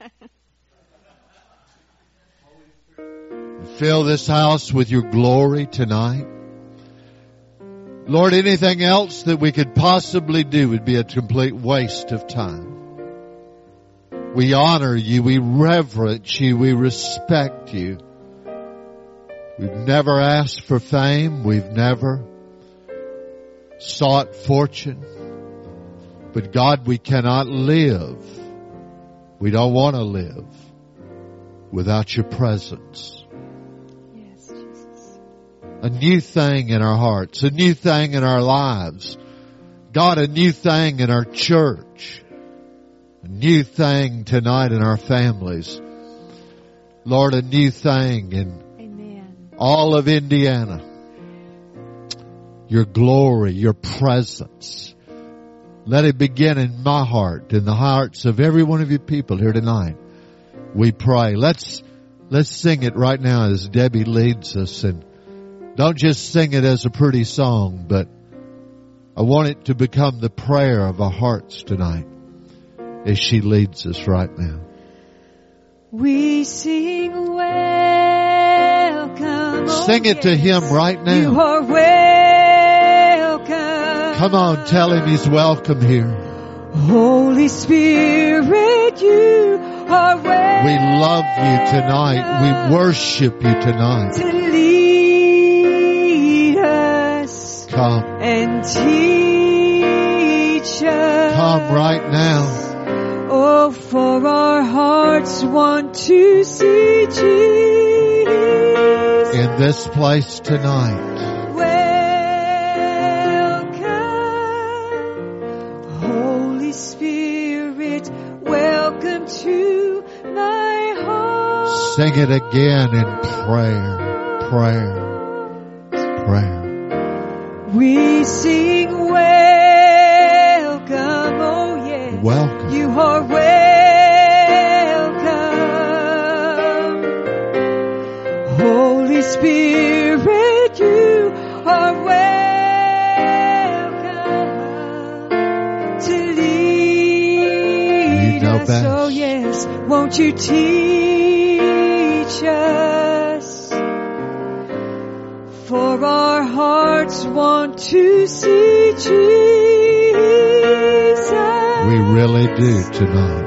Fill this house with your glory tonight. Lord, anything else that we could possibly do would be a complete waste of time. We honor you, we reverence you, we respect you. We've never asked for fame, we've never sought fortune. But God, we cannot live. We don't want to live without your presence. Yes, Jesus. A new thing in our hearts, a new thing in our lives. God, a new thing in our church. A new thing tonight in our families. Lord, a new thing in all of Indiana. Your glory, your presence. Let it begin in my heart, in the hearts of every one of you people here tonight. We pray. Let's sing it right now as Debbie leads us. And don't just sing it as a pretty song, but I want it to become the prayer of our hearts tonight as she leads us right now. We sing welcome. Sing it to Him right now. You are welcome. Come on, tell Him He's welcome here. Holy Spirit, you are welcome. We love you tonight. We worship you tonight. To lead us. Come. And teach us. Come right now. Oh, for our hearts want to see Jesus. In this place tonight. Welcome, Holy Spirit, welcome to my heart. Sing it again in prayer, prayer. We sing welcome, oh yes. Welcome. You are welcome. Holy Spirit, you are welcome to lead us. Oh yes, won't you teach us? For our hearts want to see Jesus. We really do tonight.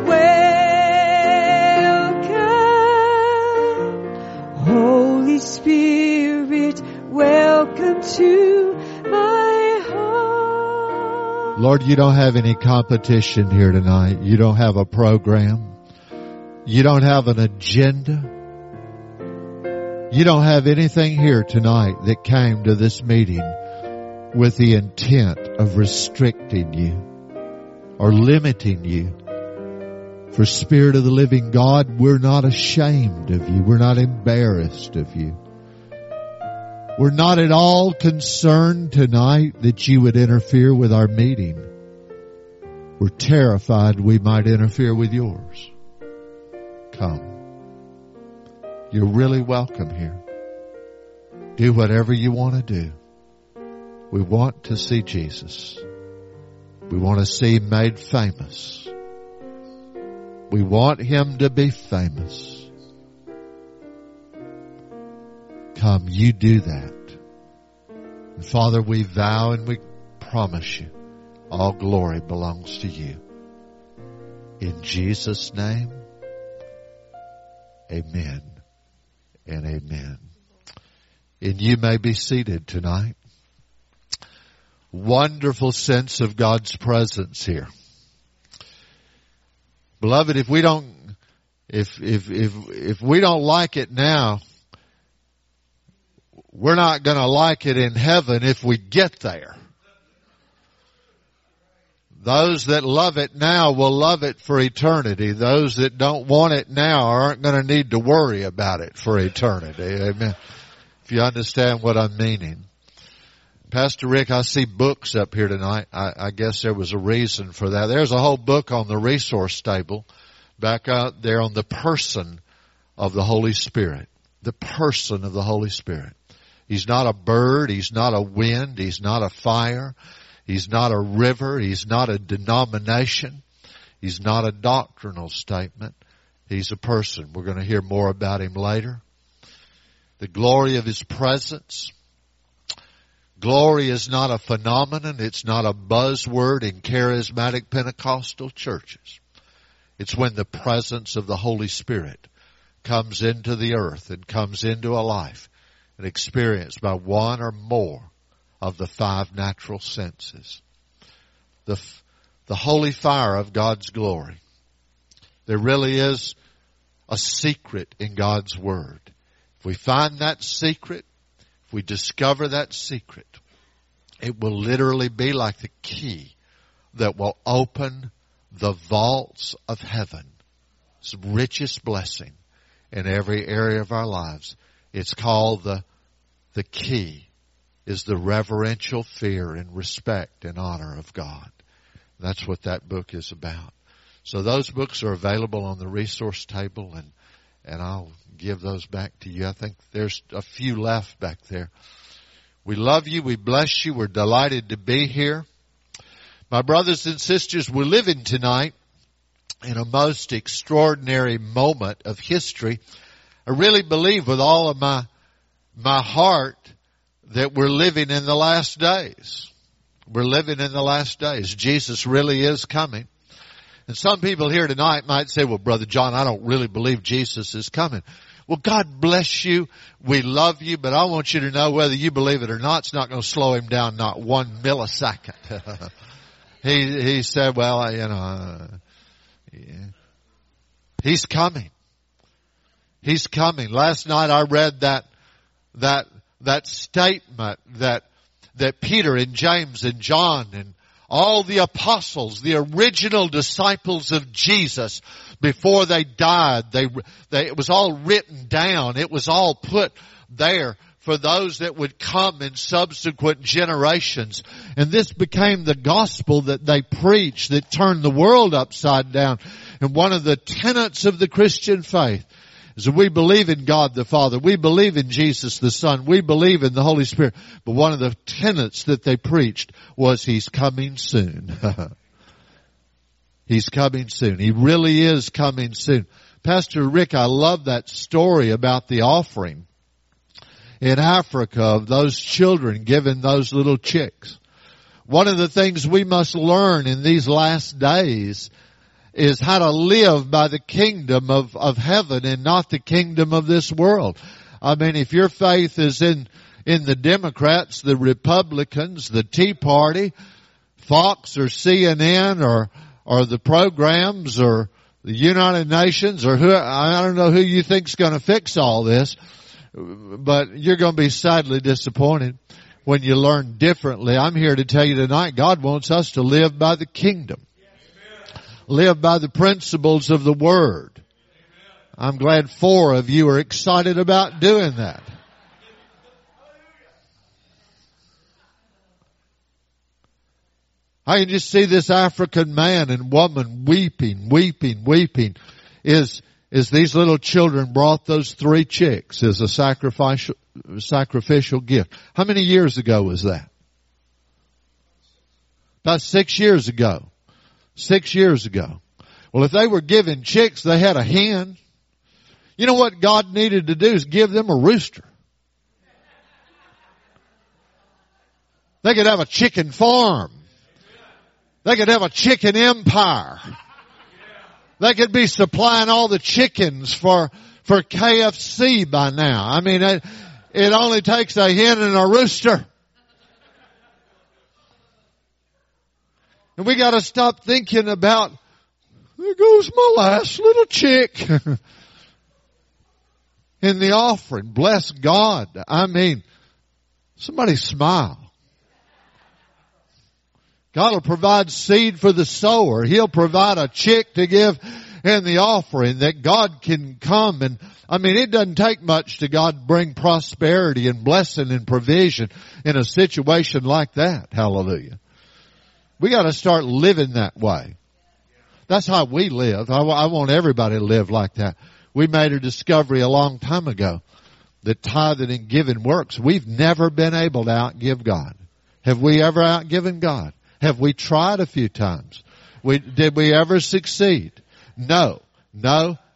Welcome, Holy Spirit, welcome to my heart. Lord, you don't have any competition here tonight. You don't have a program. You don't have an agenda. You don't have anything here tonight that came to this meeting with the intent of restricting you or limiting you. For Spirit of the living God, we're not ashamed of you. We're not embarrassed of you. We're not at all concerned tonight that you would interfere with our meeting. We're terrified we might interfere with yours. Come. You're really welcome here. Do whatever you want to do. We want to see Jesus. We want to see Him made famous. We want Him to be famous. Come, you do that. And Father, we vow and we promise you all glory belongs to you. In Jesus' name, amen and amen. And you may be seated tonight. Wonderful sense of God's presence here. Beloved, if we don't like it now, we're not going to like it in heaven if we get there. Those that love it now will love it for eternity. Those that don't want it now aren't going to need to worry about it for eternity. Amen. If you understand what I'm meaning. Pastor Rick, I see books up here tonight. I guess there was a reason for that. There's a whole book on the resource table back out there on the person of the Holy Spirit. The person of the Holy Spirit. He's not a bird. He's not a wind. He's not a fire. He's not a river. He's not a denomination. He's not a doctrinal statement. He's a person. We're going to hear more about Him later. The glory of His presence. Glory is not a phenomenon. It's not a buzzword in charismatic Pentecostal churches. It's when the presence of the Holy Spirit comes into the earth and comes into a life and experienced by one or more of the five natural senses. The holy fire of God's glory. There really is a secret in God's Word. If we find that secret, if we discover that secret, it will literally be like the key that will open the vaults of heaven. It's the richest blessing in every area of our lives. It's called the key is the reverential fear and respect and honor of God. That's what that book is about. So those books are available on the resource table, and I'll give those back to you. I think there's a few left back there. We love you. We bless you. We're delighted to be here. My brothers and sisters, we're living tonight in a most extraordinary moment of history. I really believe with all of my heart that we're living in the last days. We're living in the last days. Jesus really is coming. And some people here tonight might say, well, Brother John, I don't really believe Jesus is coming. Well, God bless you. We love you, but I want you to know whether you believe it or not, it's not going to slow Him down not 1 millisecond. He said, well, He's coming. He's coming. Last night I read that statement that Peter and James and John and all the apostles, the original disciples of Jesus, before they died, it was all written down. It was all put there for those that would come in subsequent generations. And this became the gospel that they preached that turned the world upside down. And one of the tenets of the Christian faith is that we believe in God the Father. We believe in Jesus the Son. We believe in the Holy Spirit. But one of the tenets that they preached was He's coming soon. He's coming soon. He really is coming soon. Pastor Rick, I love that story about the offering in Africa of those children giving those little chicks. One of the things we must learn in these last days is how to live by the kingdom of heaven and not the kingdom of this world. I mean, if your faith is in the Democrats, the Republicans, the Tea Party, Fox or CNN or the programs or the United Nations or who, I don't know who you think's going to fix all this, but you're going to be sadly disappointed when you learn differently. I'm here to tell you tonight, God wants us to live by the kingdom. Live by the principles of the Word. I'm glad 4 of you are excited about doing that. I can just see this African man and woman weeping as these little children brought those 3 chicks as a sacrificial gift. How many years ago was that? About 6 years ago. 6 years ago. Well, if they were giving chicks, they had a hen. You know what God needed to do is give them a rooster. They could have a chicken farm. They could have a chicken empire. They could be supplying all the chickens for KFC by now. I mean, it only takes a hen and a rooster. And we got to stop thinking about, there goes my last little chick in the offering. Bless God. I mean, somebody smile. God will provide seed for the sower. He'll provide a chick to give in the offering that God can come and, I mean, it doesn't take much to God bring prosperity and blessing and provision in a situation like that. Hallelujah. We got to start living that way. That's how we live. I want everybody to live like that. We made a discovery a long time ago that tithing and giving works. We've never been able to outgive God. Have we ever outgiven God? Have we tried a few times? Did we ever succeed? No,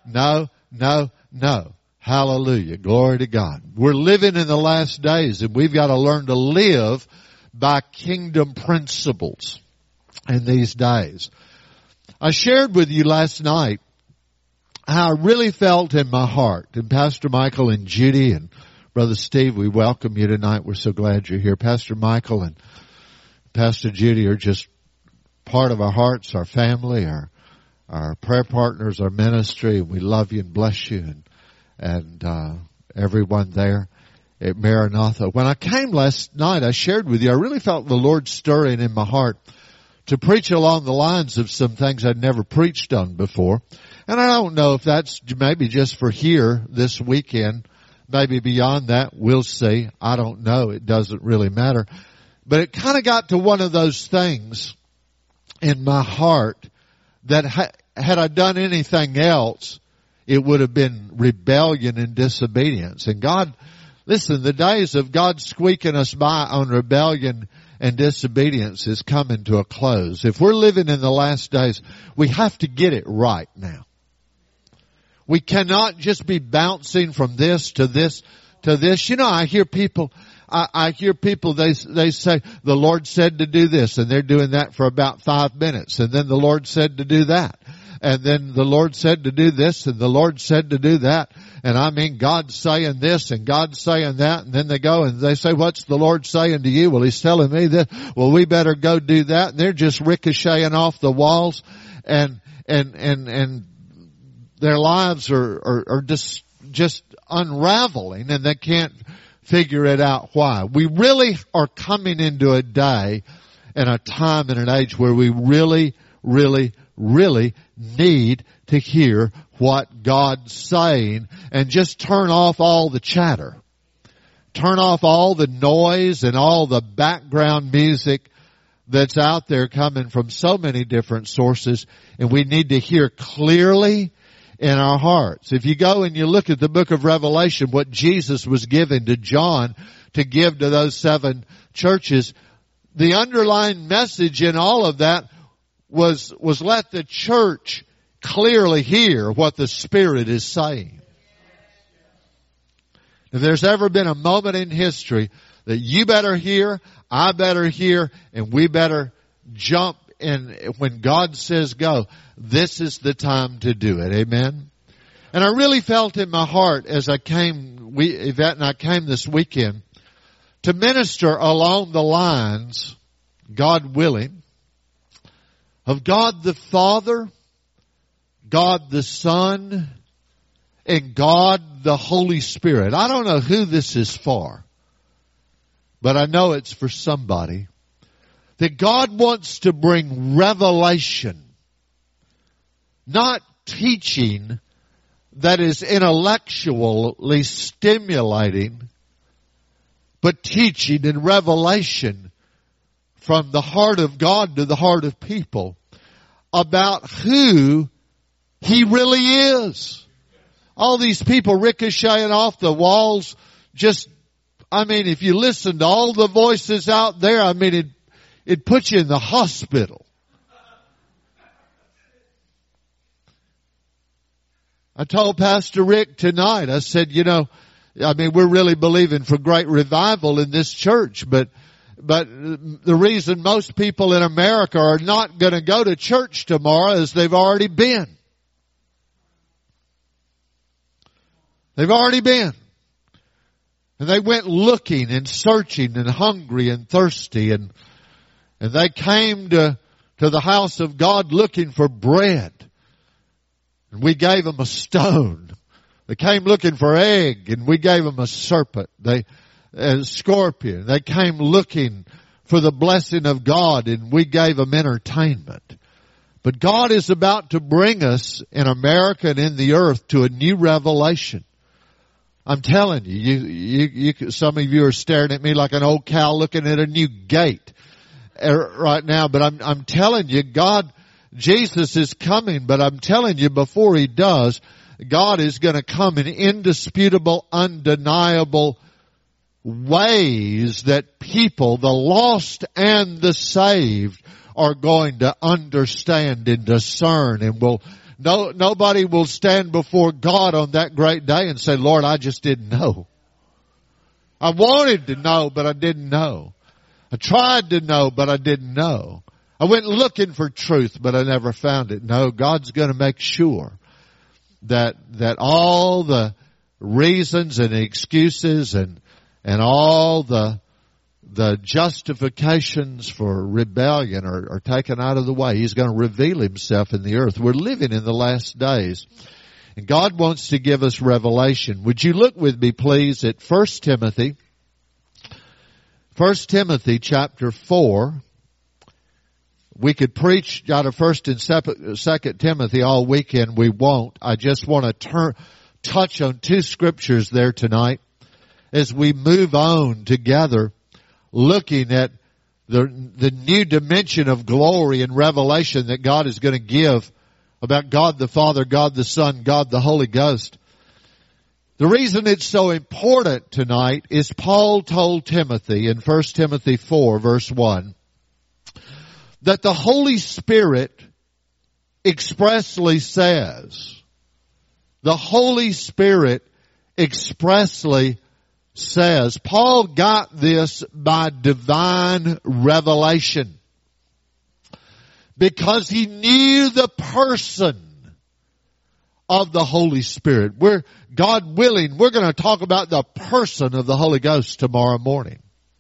No, no, no. Hallelujah. Glory to God. We're living in the last days, and we've got to learn to live by kingdom principles in these days. I shared with you last night how I really felt in my heart. And Pastor Michael and Judy and Brother Steve, we welcome you tonight. We're so glad you're here. Pastor Michael and Pastor Judy are just part of our hearts, our family, our prayer partners, our ministry. We love you and bless you and everyone there at Maranatha. When I came last night, I shared with you, I really felt the Lord stirring in my heart to preach along the lines of some things I'd never preached on before. And I don't know if that's maybe just for here this weekend, maybe beyond that, we'll see. I don't know. It doesn't really matter. But it kind of got to one of those things in my heart that had I done anything else, it would have been rebellion and disobedience. And God, listen, the days of God squeaking us by on rebellion and disobedience is coming to a close. If we're living in the last days, we have to get it right now. We cannot just be bouncing from this to this to this. You know, I hear people, they say, the Lord said to do this, and they're doing that for about 5 minutes. And then the Lord said to do that. And then the Lord said to do this, and the Lord said to do that. And I mean, God's saying this, and God's saying that. And then they go and they say, what's the Lord saying to you? Well, He's telling me this. Well, we better go do that. And they're just ricocheting off the walls. And their lives are just unraveling, and they can't figure it out why. We really are coming into a day and a time and an age where we really, really, really need to hear what God's saying and just turn off all the chatter. Turn off all the noise and all the background music that's out there coming from so many different sources, and we need to hear clearly in our hearts. If you go and you look at the book of Revelation, what Jesus was given to John to give to those 7 churches, the underlying message in all of that was let the church clearly hear what the Spirit is saying. If there's ever been a moment in history that you better hear, I better hear, and we better jump in when God says go, this is the time to do it. Amen? And I really felt in my heart as I came, Yvette and I came this weekend to minister along the lines, God willing, of God the Father, God the Son, and God the Holy Spirit. I don't know who this is for, but I know it's for somebody. That God wants to bring revelation, not teaching that is intellectually stimulating, but teaching and revelation from the heart of God to the heart of people about who He really is. All these people ricocheting off the walls, if you listen to all the voices out there, it puts you in the hospital. I told Pastor Rick tonight, I said, we're really believing for great revival in this church, but the reason most people in America are not going to go to church tomorrow is they've already been. They've already been. And they went looking and searching and hungry and thirsty, and they came to the house of God looking for bread. And we gave them a stone. They came looking for egg, and we gave them a serpent, a scorpion. They came looking for the blessing of God, and we gave them entertainment. But God is about to bring us in America and in the earth to a new revelation. I'm telling you, some of you are staring at me like an old cow looking at a new gate right now. But I'm telling you, Jesus is coming, but I'm telling you, before He does, God is going to come in indisputable, undeniable ways that people, the lost and the saved, are going to understand and discern and will Nobody will stand before God on that great day and say, Lord, I just didn't know. I wanted to know, but I didn't know. I tried to know, but I didn't know. I went looking for truth, but I never found it. No, God's going to make sure that all the reasons and excuses and all the justifications for rebellion are taken out of the way. He's going to reveal himself in the earth. We're living in the last days. And God wants to give us revelation. Would you look with me, please, at 1 Timothy? 1 Timothy chapter 4. We could preach out of 1 and 2 Timothy all weekend. We won't. I just want to touch on two scriptures there tonight as we move on together, looking at the new dimension of glory and revelation that God is going to give about God the Father, God the Son, God the Holy Ghost. The reason it's so important tonight is Paul told Timothy in 1 Timothy 4 verse 1 that the Holy Spirit expressly says, the Holy Spirit expressly says, Paul got this by divine revelation because he knew the person of the Holy Spirit. God willing, we're going to talk about the person of the Holy Ghost tomorrow morning.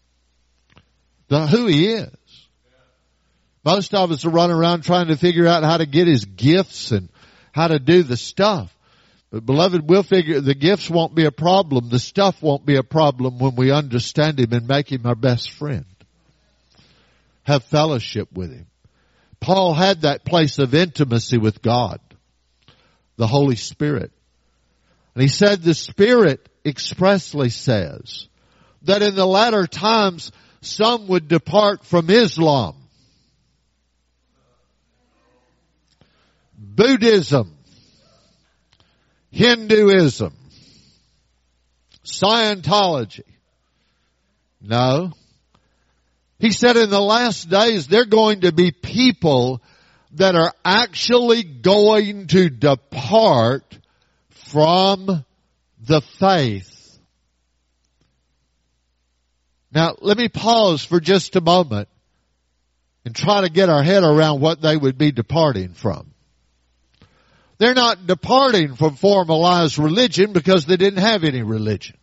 Who he is. Most of us are running around trying to figure out how to get his gifts and how to do the stuff. But beloved, we'll figure the gifts won't be a problem. The stuff won't be a problem when we understand him and make him our best friend. Have fellowship with him. Paul had that place of intimacy with God, the Holy Spirit. And he said the Spirit expressly says that in the latter times some would depart from Islam, Buddhism, Hinduism, Scientology. No. He said in the last days there are going to be people that are actually going to depart from the faith. Now, let me pause for just a moment and try to get our head around what they would be departing from. They're not departing from formalized religion because they didn't have any religion.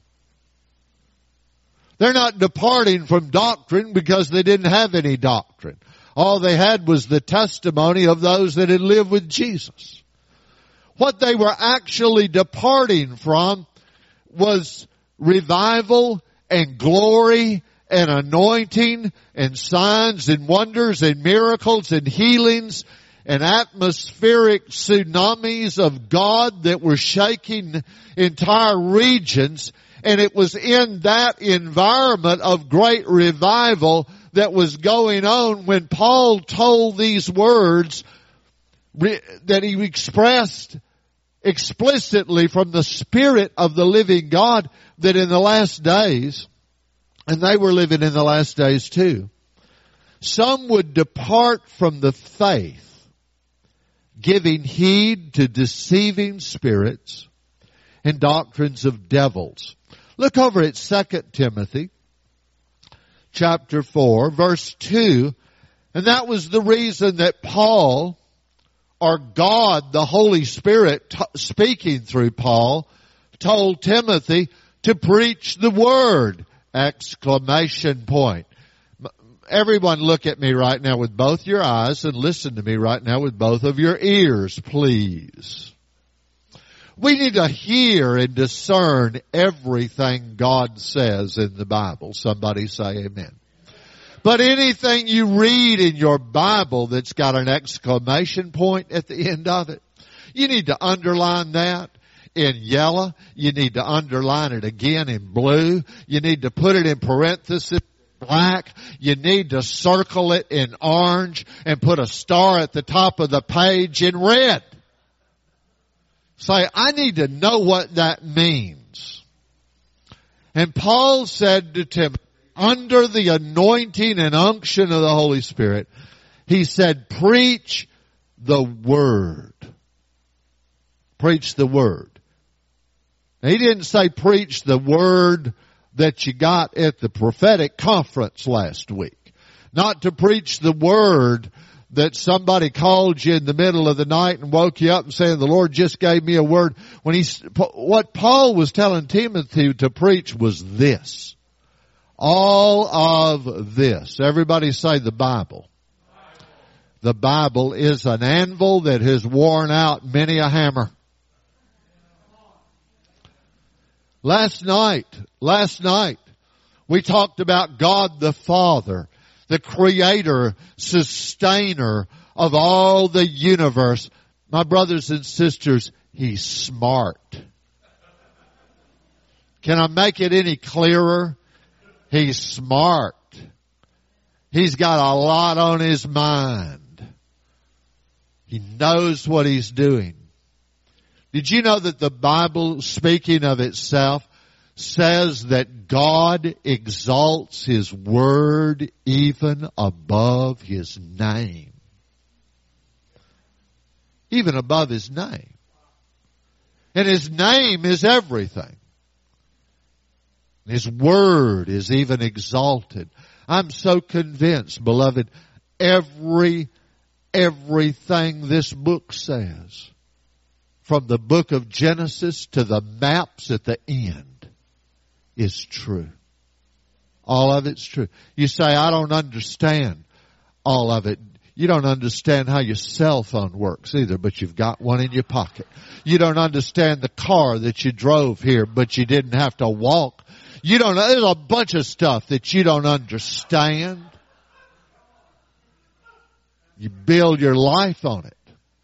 They're not departing from doctrine because they didn't have any doctrine. All they had was the testimony of those that had lived with Jesus. What they were actually departing from was revival and glory and anointing and signs and wonders and miracles and healings and atmospheric tsunamis of God that were shaking entire regions. And it was in that environment of great revival that was going on when Paul told these words that he expressed explicitly from the Spirit of the living God, that in the last days, and they were living in the last days too, some would depart from the faith, giving heed to deceiving spirits and doctrines of devils. Look over at 2 Timothy chapter 4 verse 2. And that was the reason that Paul, or God, the Holy Spirit speaking through Paul, told Timothy to preach the word! Exclamation point. Everyone look at me right now with both your eyes and listen to me right now with both of your ears, please. We need to hear and discern everything God says in the Bible. Somebody say amen. But anything you read in your Bible that's got an exclamation point at the end of it, you need to underline that in yellow. You need to underline it again in blue. You need to put it in parentheses black. You need to circle it in orange and put a star at the top of the page in red. Say, I need to know what that means. And Paul said to Timothy, under the anointing and unction of the Holy Spirit, he said, preach the word. Preach the Word. Now, he didn't say preach the Word that you got at the prophetic conference last week. Not to preach the Word that somebody called you in the middle of the night and woke you up and saying, the Lord just gave me a word. What Paul was telling Timothy to preach was this. All of this. Everybody say the Bible. The Bible is an anvil that has worn out many a hammer. Last night, we talked about God the Father, the creator, sustainer of all the universe. My brothers and sisters, He's smart. Can I make it any clearer? He's smart. He's got a lot on His mind. He knows what He's doing. Did you know that the Bible, speaking of itself, says that God exalts His Word even above His name? Even above His name. And His name is everything. His Word is even exalted. I'm so convinced, beloved, everything this book says, from the book of Genesis to the maps at the end, is true. All of it's true. You say, I don't understand all of it. You don't understand how your cell phone works either, but you've got one in your pocket. You don't understand the car that you drove here, but you didn't have to walk. There's a bunch of stuff that you don't understand. You build your life on it.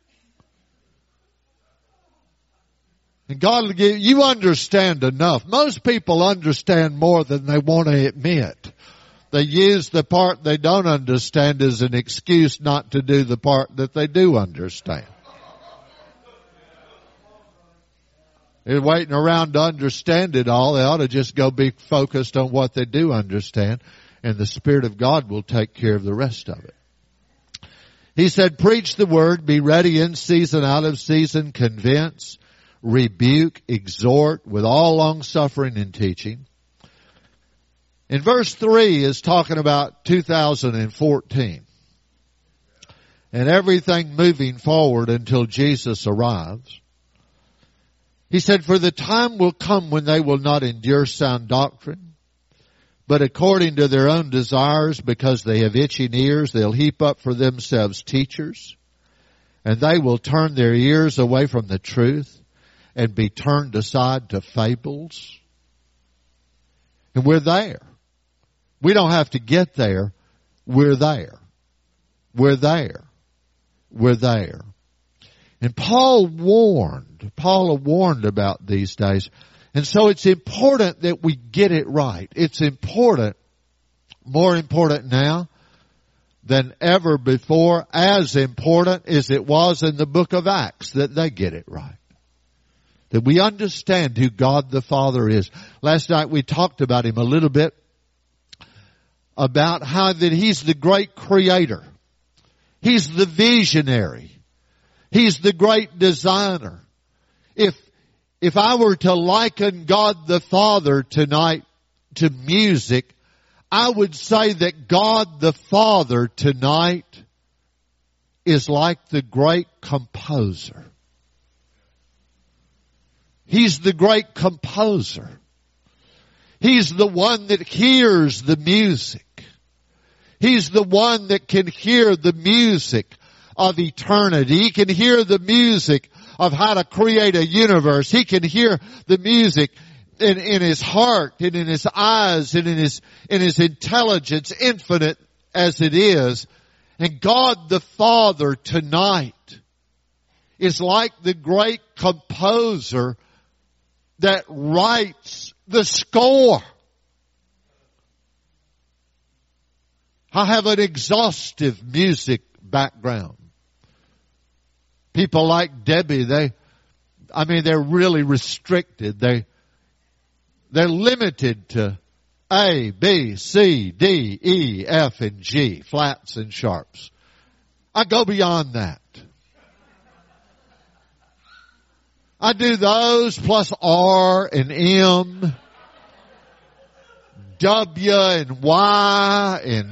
And God will give, you understand enough. Most people understand more than they want to admit. They use the part they don't understand as an excuse not to do the part that they do understand. They're waiting around to understand it all. They ought to just go be focused on what they do understand, and the Spirit of God will take care of the rest of it. He said, preach the Word, be ready in season, out of season, convince, rebuke, exhort with all long suffering and teaching. In verse 3 is talking about 2014 and everything moving forward until Jesus arrives. He said, for the time will come when they will not endure sound doctrine, but according to their own desires, because they have itching ears, they'll heap up for themselves teachers, and they will turn their ears away from the truth and be turned aside to fables. And we're there. We don't have to get there. We're there. We're there. We're there. And Paul warned about these days. And so it's important that we get it right. It's important, more important now than ever before, as important as it was in the book of Acts, that they get it right. That we understand who God the Father is. Last night we talked about Him a little bit, about how that He's the great creator. He's the visionary. He's the great designer. If I were to liken God the Father tonight to music, I would say that God the Father tonight is like the great composer. He's the great composer. He's the one that hears the music. He's the one that can hear the music of eternity. He can hear the music of how to create a universe. He can hear the music in His heart and in His eyes and in His intelligence, infinite as it is. And God the Father tonight is like the great composer that writes the score. I have an exhaustive music background. People like Debbie, they're really restricted. They're limited to A, B, C, D, E, F, and G, flats and sharps. I go beyond that. I do those plus R and M, W and Y and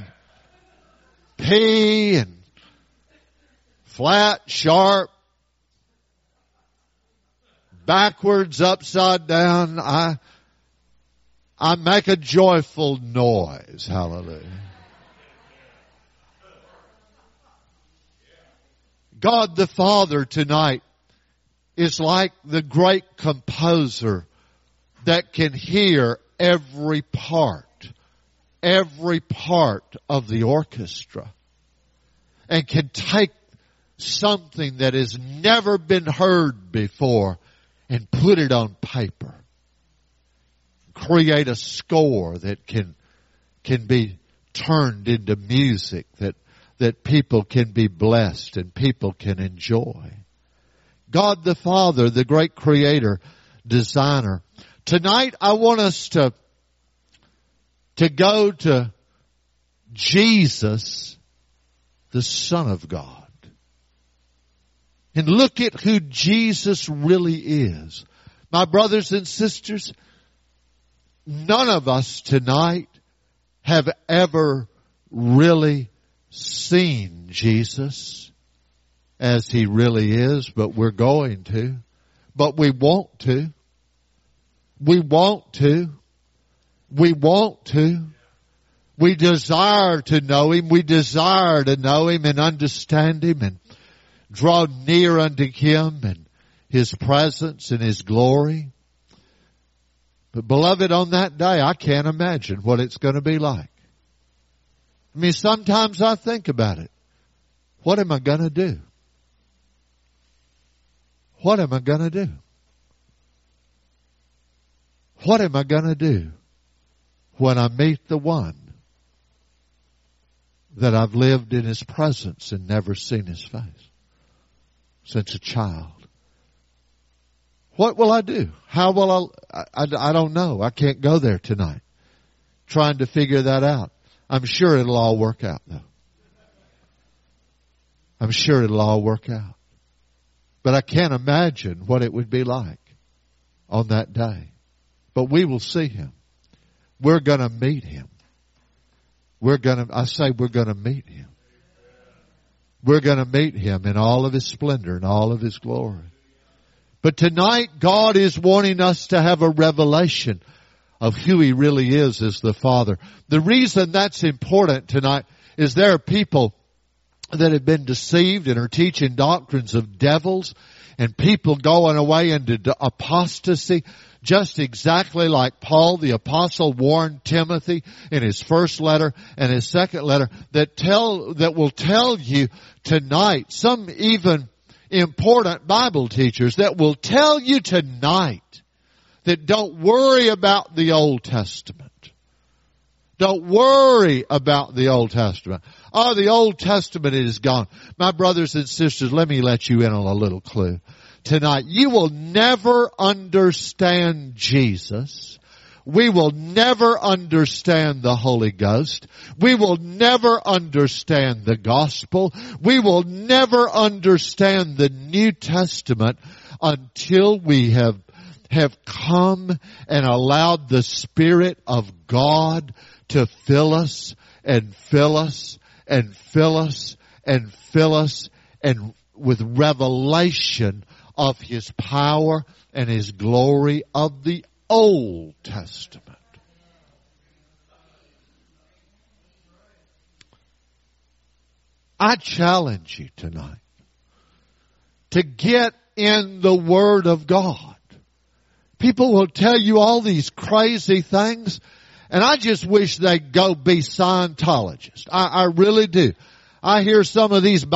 P and flat, sharp, backwards, upside down. I make a joyful noise. Hallelujah. God the Father tonight is like the great composer that can hear every part of the orchestra, and can take something that has never been heard before and put it on paper. Create a score that can be turned into music that people can be blessed and people can enjoy. God the Father, the great creator, designer. Tonight I want us to go to Jesus, the Son of God, and look at who Jesus really is. My brothers and sisters, none of us tonight have ever really seen Jesus as He really is, but we're going to. But we want to. We want to. We want to. We desire to know Him. We desire to know Him and understand Him and draw near unto Him and His presence and His glory. But beloved, on that day, I can't imagine what it's going to be like. I mean, sometimes I think about it. What am I going to do? What am I going to do? What am I going to do when I meet the one that I've lived in His presence and never seen His face since a child? What will I do? How will I don't know. I can't go there tonight trying to figure that out. I'm sure it'll all work out though. I'm sure it'll all work out. But I can't imagine what it would be like on that day. But we will see Him. We're going to meet Him. We're going to meet Him. We're going to meet Him in all of His splendor and all of His glory. But tonight, God is wanting us to have a revelation of who He really is as the Father. The reason that's important tonight is there are people that have been deceived and are teaching doctrines of devils and people going away into apostasy, just exactly like Paul the apostle warned Timothy in his first letter and his second letter, that will tell you tonight, some even important Bible teachers that will tell you tonight that don't worry about the Old Testament. Don't worry about the Old Testament. Oh, the Old Testament is gone. My brothers and sisters, let me let you in on a little clue. Tonight, you will never understand Jesus. We will never understand the Holy Ghost. We will never understand the gospel. We will never understand the New Testament until we have come and allowed the Spirit of God to fill us and fill us and fill us and fill us and with revelation of His power and His glory of the Old Testament. I challenge you tonight to get in the Word of God. People will tell you all these crazy things, and I just wish they'd go be Scientologists. I really do. I hear some of these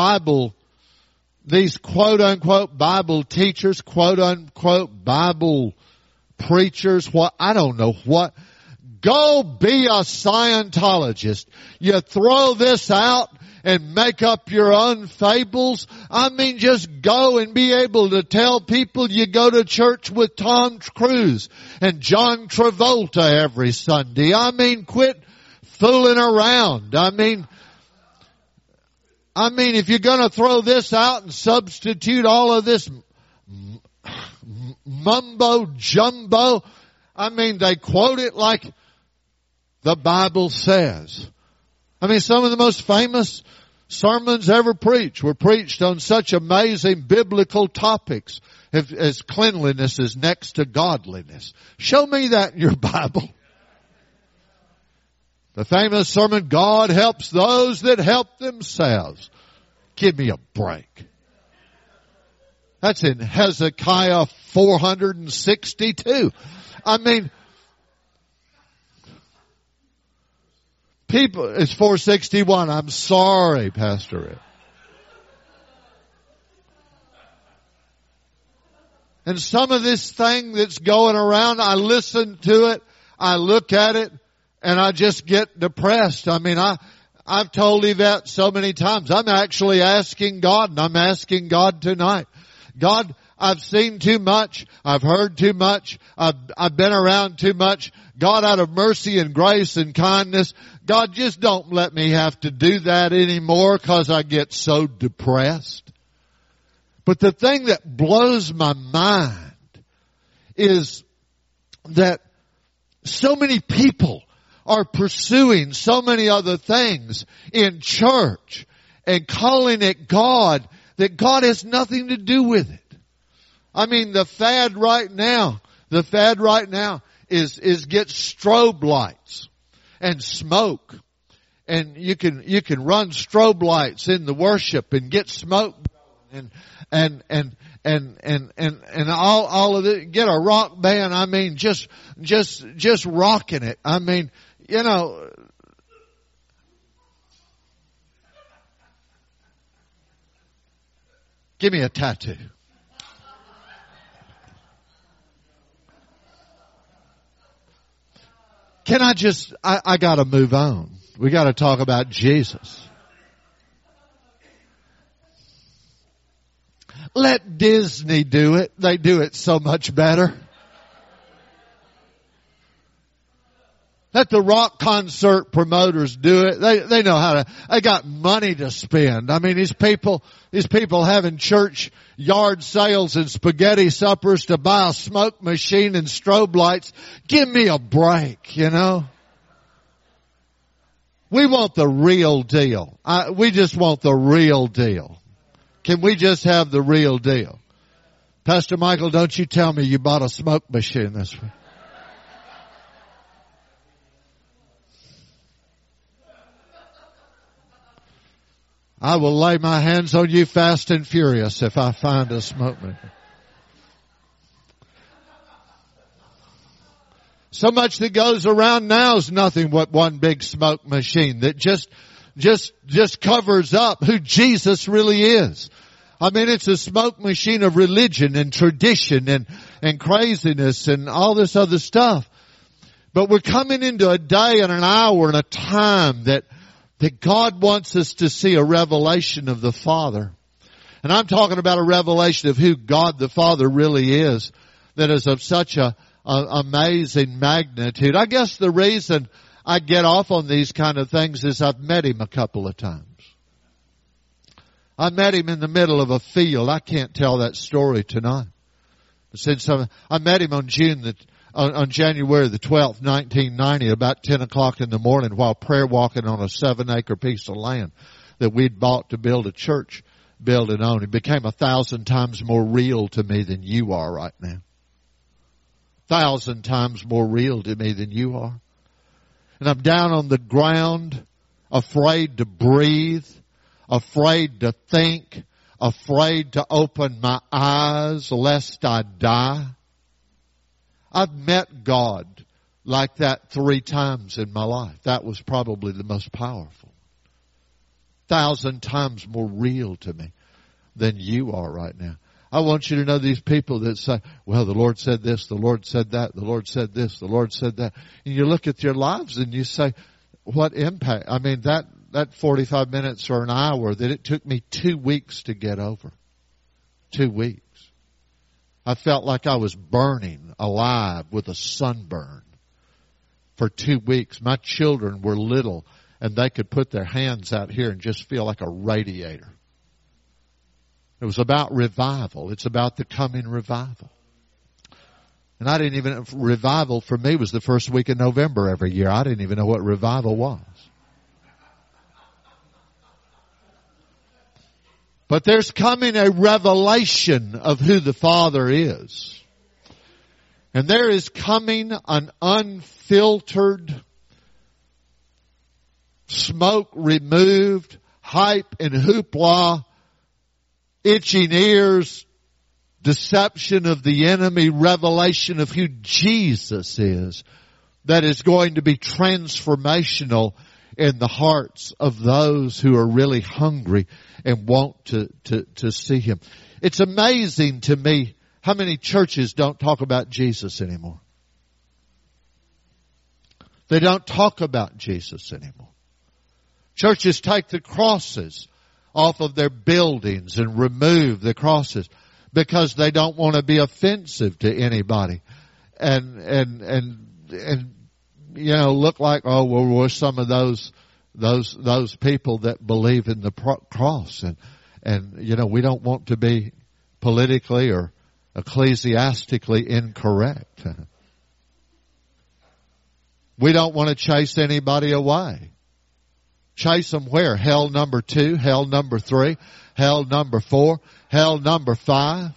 quote unquote Bible teachers, quote unquote Bible preachers, I don't know what. Go be a Scientologist. You throw this out and make up your own fables. I mean, just go and be able to tell people you go to church with Tom Cruise and John Travolta every Sunday. I mean, quit fooling around. I mean, if you're going to throw this out and substitute all of this mumbo jumbo. I mean, they quote it like the Bible says. I mean, some of the most famous sermons ever preached were preached on such amazing biblical topics as cleanliness is next to godliness. Show me that in your Bible. The famous sermon, God helps those that help themselves. Give me a break. That's in Hezekiah 462. I mean, people, it's 461. I'm sorry, Pastor Rick. And some of this thing that's going around, I listen to it, I look at it, and I just get depressed. I mean, I've told Yvette so many times, I'm actually asking God, and I'm asking God tonight, God, I've seen too much. I've heard too much. I've been around too much. God, out of mercy and grace and kindness, God, just don't let me have to do that anymore because I get so depressed. But the thing that blows my mind is that so many people are pursuing so many other things in church and calling it God, that God has nothing to do with it. I mean, the fad right now is get strobe lights and smoke. And you can run strobe lights in the worship and get smoke and all of it. Get a rock band. I mean, just rocking it. I mean, you know, give me a tattoo. Can I gotta move on. We gotta talk about Jesus. Let Disney do it. They do it so much better. Let the rock concert promoters do it. They know how to, they got money to spend. I mean, these people having church yard sales and spaghetti suppers to buy a smoke machine and strobe lights. Give me a break, you know. We want the real deal. We just want the real deal. Can we just have the real deal? Pastor Michael, don't you tell me you bought a smoke machine this week. I will lay my hands on you fast and furious if I find a smoke machine. So much that goes around now is nothing but one big smoke machine that just covers up who Jesus really is. I mean, it's a smoke machine of religion and tradition and craziness and all this other stuff. But we're coming into a day and an hour and a time that God wants us to see a revelation of the Father. And I'm talking about a revelation of who God the Father really is, that is of such a amazing magnitude. I guess the reason I get off on these kind of things is I've met Him a couple of times. I met Him in the middle of a field. I can't tell that story tonight. I met Him on January the 12th, 1990, about 10 o'clock in the morning while prayer walking on a 7-acre piece of land that we'd bought to build a church building on. It became 1,000 times more real to me than you are right now. 1,000 times more real to me than you are. And I'm down on the ground, afraid to breathe, afraid to think, afraid to open my eyes lest I die. I've met God like that 3 times in my life. That was probably the most powerful. 1,000 times more real to me than you are right now. I want you to know these people that say, well, the Lord said this, the Lord said that, the Lord said this, the Lord said that. And you look at your lives and you say, what impact? I mean, that 45 minutes or an hour that it took me 2 weeks to get over. 2 weeks. I felt like I was burning alive with a sunburn for 2 weeks. My children were little and they could put their hands out here and just feel like a radiator. It was about revival. It's about the coming revival. And I didn't even, revival for me was the first week of November every year. I didn't even know what revival was. But there's coming a revelation of who the Father is. And there is coming an unfiltered, smoke removed, hype and hoopla, itching ears, deception of the enemy, revelation of who Jesus is, that is going to be transformational in the hearts of those who are really hungry and want to see Him. It's amazing to me how many churches don't talk about Jesus anymore. They don't talk about Jesus anymore. Churches take the crosses off of their buildings and remove the crosses because they don't want to be offensive to anybody. And you know, look like, oh, well, we're some of those people that believe in the cross. And, you know, we don't want to be politically or ecclesiastically incorrect. We don't want to chase anybody away. Chase them where? Hell number 2, hell number 3, hell number 4, hell number 5.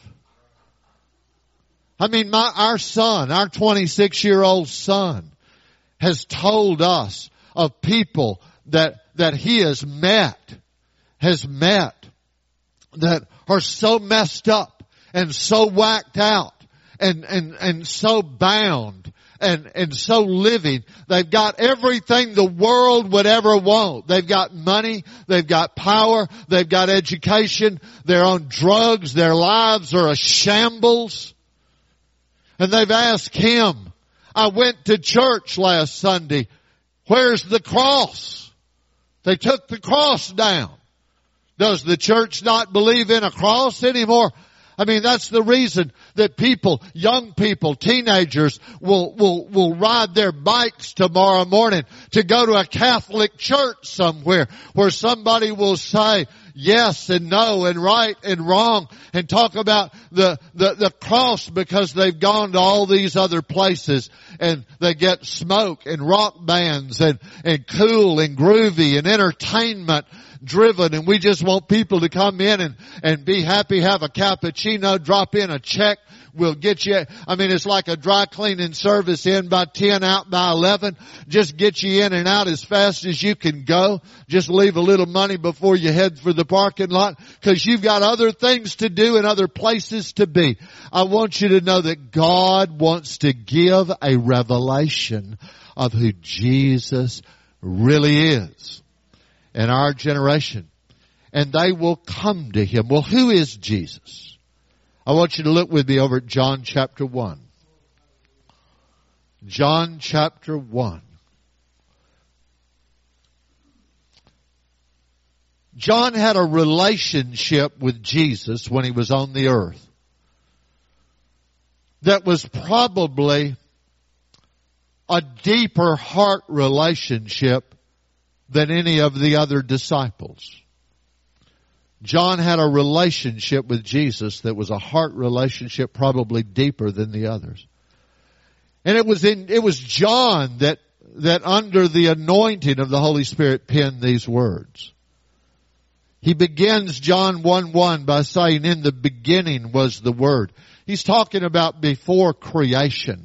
I mean, our son, our 26-year-old son, has told us of people that he has met that are so messed up and so whacked out and so bound and so living. They've got everything the world would ever want. They've got money, they've got power, they've got education, they're on drugs, their lives are a shambles. And they've asked him, I went to church last Sunday, where's the cross? They took the cross down. Does the church not believe in a cross anymore? I mean, that's the reason that people, young people, teenagers will ride their bikes tomorrow morning to go to a Catholic church somewhere where somebody will say yes and no and right and wrong and talk about the cross because they've gone to all these other places and they get smoke and rock bands and cool and groovy and entertainment driven, and we just want people to come in and be happy, have a cappuccino, drop in a check. We'll get you. I mean, it's like a dry cleaning service, in by 10, out by 11. Just get you in and out as fast as you can go. Just leave a little money before you head for the parking lot, because you've got other things to do and other places to be. I want you to know that God wants to give a revelation of who Jesus really is in our generation. And they will come to Him. Well, who is Jesus? I want you to look with me over at John chapter 1. John chapter 1. John had a relationship with Jesus when He was on the earth that was probably a deeper heart relationship than any of the other disciples. John had a relationship with Jesus that was a heart relationship probably deeper than the others. And it was John that under the anointing of the Holy Spirit penned these words. He begins John 1:1 by saying, in the beginning was the Word. He's talking about before creation.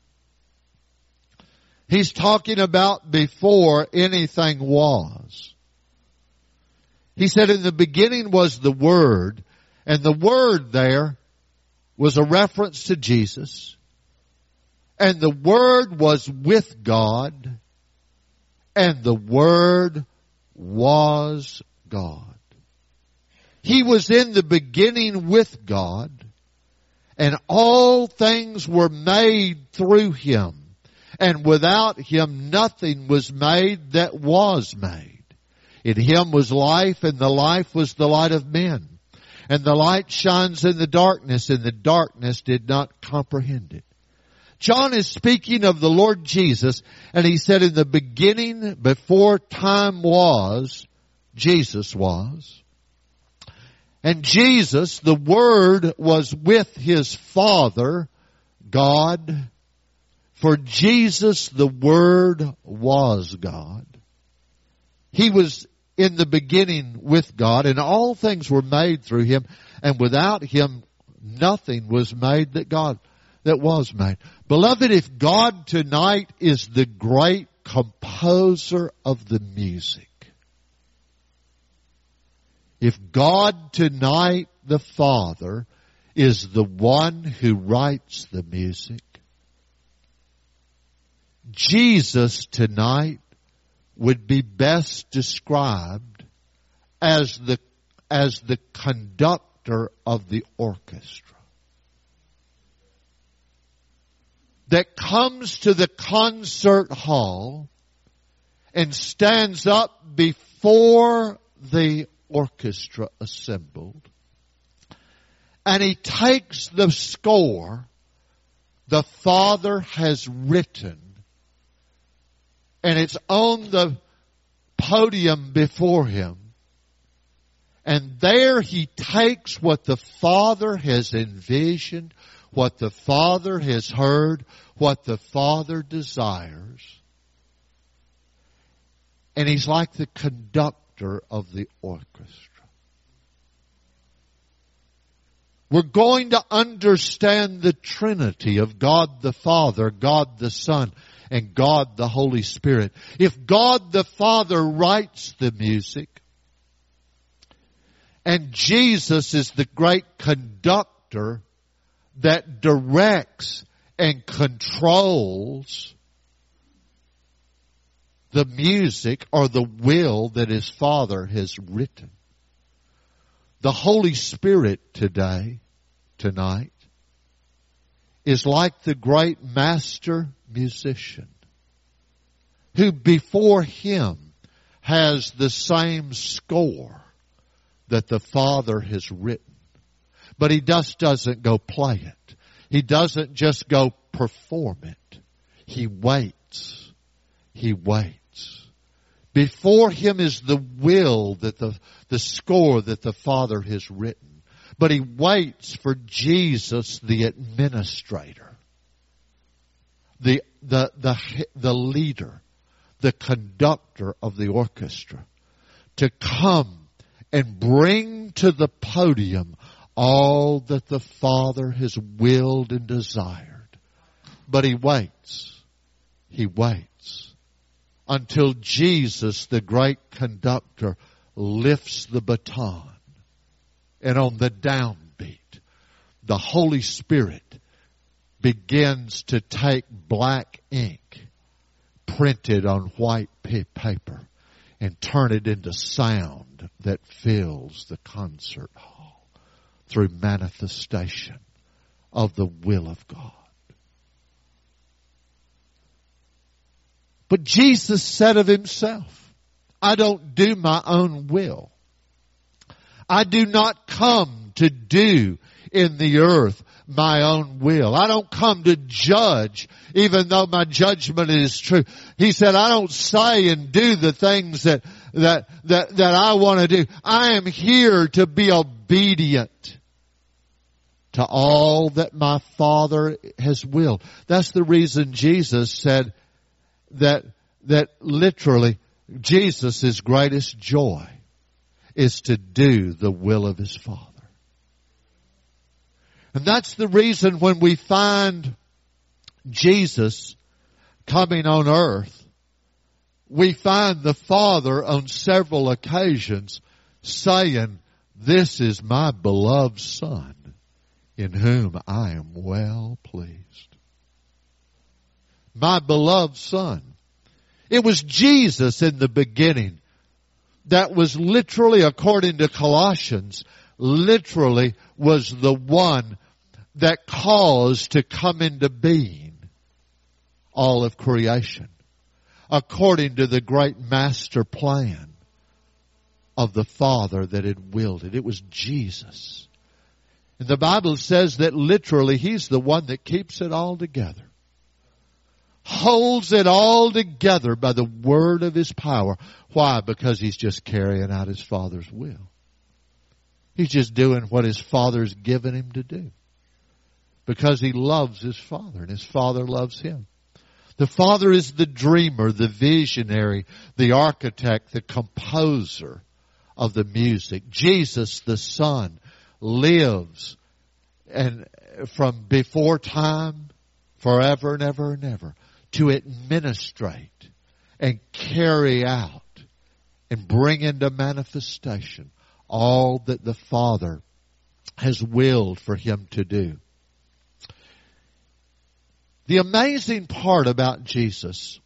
He's talking about before anything was. He said, in the beginning was the Word, and the Word there was a reference to Jesus. And the Word was with God, and the Word was God. He was in the beginning with God, and all things were made through Him. And without Him nothing was made that was made. In Him was life, and the life was the light of men. And the light shines in the darkness, and the darkness did not comprehend it. John is speaking of the Lord Jesus, and he said, in the beginning, before time was, Jesus was. And Jesus, the Word, was with His Father, God. For Jesus, the Word was God. He was in the beginning with God, and all things were made through Him, and without Him nothing was made that was made. Beloved, if God tonight is the great composer of the music, if God tonight, the Father, is the one who writes the music, Jesus tonight would be best described as the conductor of the orchestra that comes to the concert hall and stands up before the orchestra assembled, and he takes the score the Father has written, and it's on the podium before him. And there he takes what the Father has envisioned, what the Father has heard, what the Father desires. And he's like the conductor of the orchestra. We're going to understand the Trinity of God the Father, God the Son, and God the Holy Spirit. If God the Father writes the music, and Jesus is the great conductor that directs and controls the music or the will that His Father has written, the Holy Spirit tonight, is like the great master musician who before Him has the same score that the Father has written. But He just doesn't go play it. He doesn't just go perform it. He waits. He waits. Before Him is the will that the score that the Father has written. But He waits for Jesus, the administrator, the leader, the conductor of the orchestra, to come and bring to the podium all that the Father has willed and desired. But He waits. He waits until Jesus, the great conductor, lifts the baton. And on the downbeat, the Holy Spirit begins to take black ink printed on white paper and turn it into sound that fills the concert hall through manifestation of the will of God. But Jesus said of Himself, I don't do my own will. I do not come to do in the earth my own will. I don't come to judge, even though my judgment is true. He said, I don't say and do the things that I want to do. I am here to be obedient to all that my Father has willed. That's the reason Jesus said that literally Jesus' greatest joy is to do the will of His Father. And that's the reason when we find Jesus coming on earth, we find the Father on several occasions saying, this is my beloved Son in whom I am well pleased. My beloved Son. It was Jesus in the beginning that was literally, according to Colossians, literally was the one that caused to come into being all of creation, according to the great master plan of the Father that had willed it. It was Jesus. And the Bible says that literally He's the one that keeps it all together. Holds it all together by the word of His power. Why? Because He's just carrying out His Father's will. He's just doing what His Father's given Him to do. because he loves his Father and his Father loves him. The Father is the dreamer, the visionary, the architect, the composer of the music. Jesus, the Son, lives and from before time, forever and ever and ever, to administrate and carry out and bring into manifestation all that the Father has willed for him to do. The amazing part about Jesus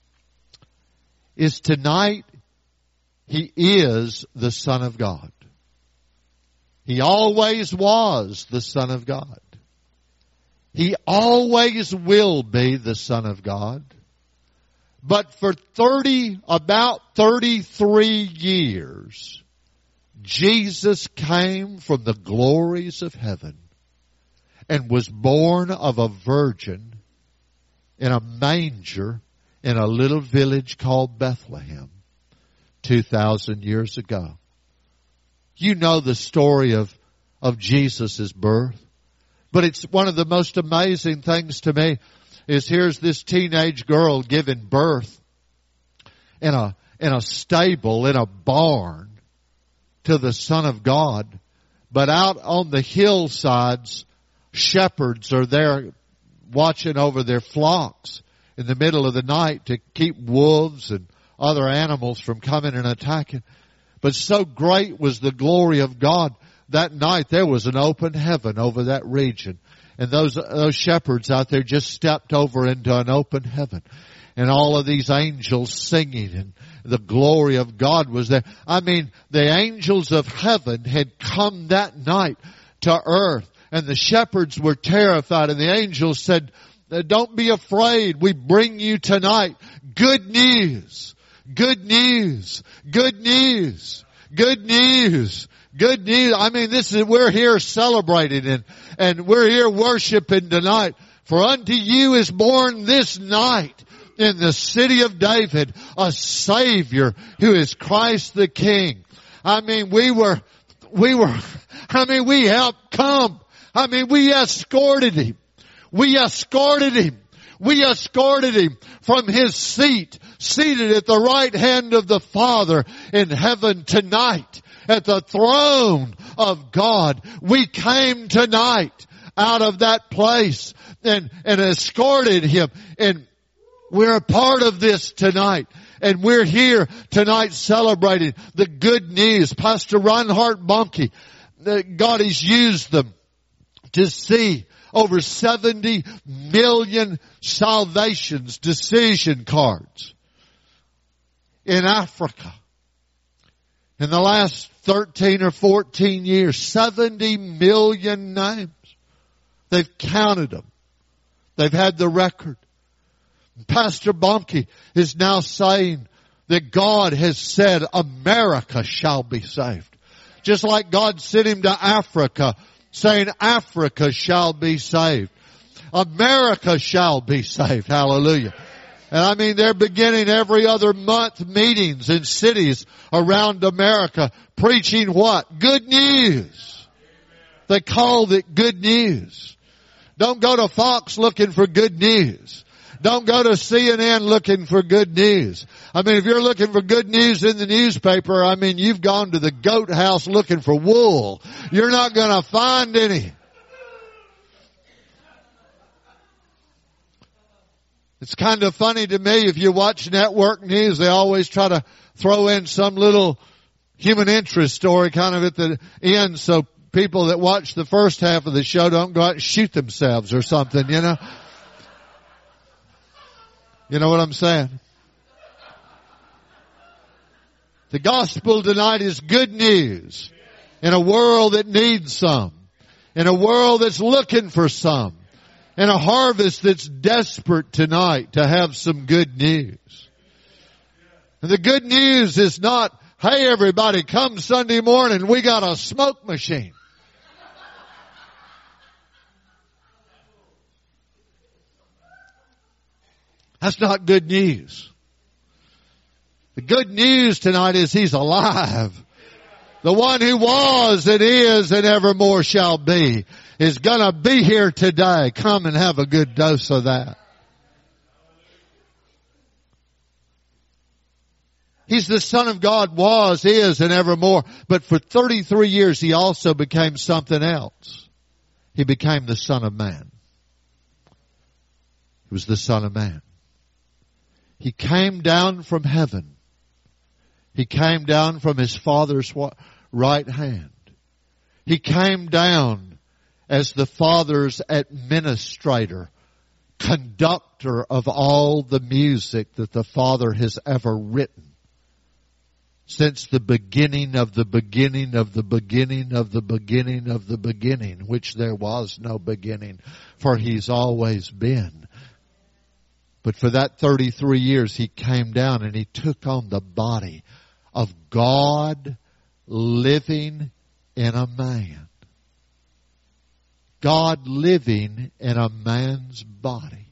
is tonight he is the Son of God. He always was the Son of God. He always will be the Son of God. But for about 33 years, Jesus came from the glories of heaven and was born of a virgin in a manger in a little village called Bethlehem 2,000 years ago. You know the story of Jesus' birth. But it's one of the most amazing things to me is here's this teenage girl giving birth in a stable, in a barn to the Son of God. But out on the hillsides, shepherds are there watching over their flocks in the middle of the night to keep wolves and other animals from coming and attacking. But so great was the glory of God that night there was an open heaven over that region. And those shepherds out there just stepped over into an open heaven. And all of these angels singing and the glory of God was there. I mean, the angels of heaven had come that night to earth. And the shepherds were terrified. And the angels said, don't be afraid. We bring you tonight good news. Good news. Good news. Good news. Good news. I mean, we're here celebrating and we're here worshiping tonight. For unto you is born this night in the city of David a Savior who is Christ the King. I mean, we helped come. I mean, we escorted him. We escorted him. We escorted him from his seat, seated at the right hand of the Father in heaven tonight at the throne of God. We came tonight out of that place and escorted him. And we're a part of this tonight. And we're here tonight celebrating the good news. Pastor Reinhard Bonnke, God has used them to see over 70 million salvations, decision cards in Africa. In the last 13 or 14 years, 70 million names. They've counted them. They've had the record. Pastor Bonnke is now saying that God has said America shall be saved. Just like God sent him to Africa, saying Africa shall be saved. America shall be saved. Hallelujah. And I mean, they're beginning every other month meetings in cities around America preaching what? Good news. They called it good news. Don't go to Fox looking for good news. Don't go to CNN looking for good news. I mean, if you're looking for good news in the newspaper, I mean, you've gone to the goat house looking for wool. You're not going to find any. It's kind of funny to me if you watch network news, they always try to throw in some little human interest story kind of at the end so people that watch the first half of the show don't go out and shoot themselves or something, you know. You know what I'm saying? The gospel tonight is good news in a world that needs some, in a world that's looking for some, in a harvest that's desperate tonight to have some good news. And the good news is not, hey everybody, come Sunday morning, we got a smoke machine. That's not good news. The good news tonight is he's alive. The one who was and is and evermore shall be is gonna be here today. Come and have a good dose of that. He's the Son of God, was, is, and evermore. But for 33 years He also became something else. He became the Son of Man. He was the Son of Man. He came down from heaven. He came down from His Father's right hand. He came down as the Father's administrator, conductor of all the music that the Father has ever written. Since the beginning of the beginning of the beginning of the beginning of the beginning, which there was no beginning, for He's always been. But for that 33 years He came down and He took on the body of God living in a man. God living in a man's body.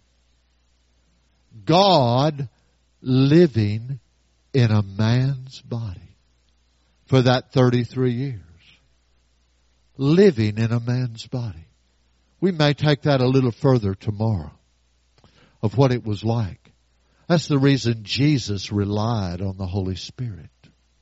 God living in a man's body for that 33 years. Living in a man's body. We may take that a little further tomorrow of what it was like. That's the reason Jesus relied on the Holy Spirit.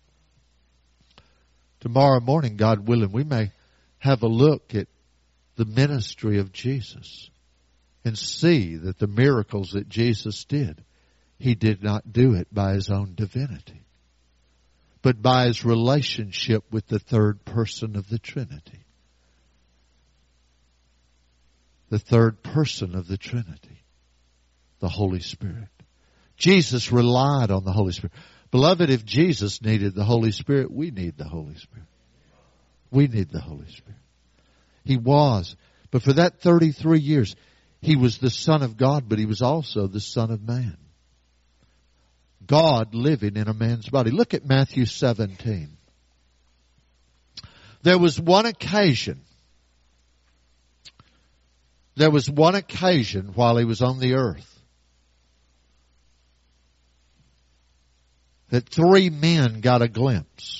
Tomorrow morning, God willing, we may have a look at the ministry of Jesus and see that the miracles that Jesus did, He did not do it by His own divinity, but by His relationship with the third person of the Trinity. The third person of the Trinity, the Holy Spirit. Jesus relied on the Holy Spirit. Beloved, if Jesus needed the Holy Spirit, we need the Holy Spirit. We need the Holy Spirit. He was. But for that 33 years, He was the Son of God, but He was also the Son of Man. God living in a man's body. Look at Matthew 17. There was one occasion while He was on the earth that 3 men got a glimpse.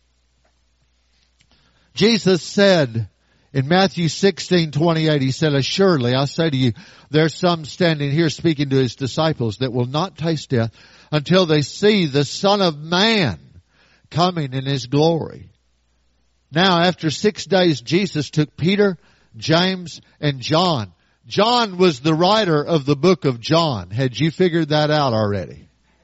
Jesus said in Matthew 16:28, He said, "Assuredly, I say to you, there's some standing here speaking to His disciples that will not taste death until they see the Son of Man coming in His glory." Now, after 6 days, Jesus took Peter, James, and John. John was the writer of the book of John. Had you figured that out already?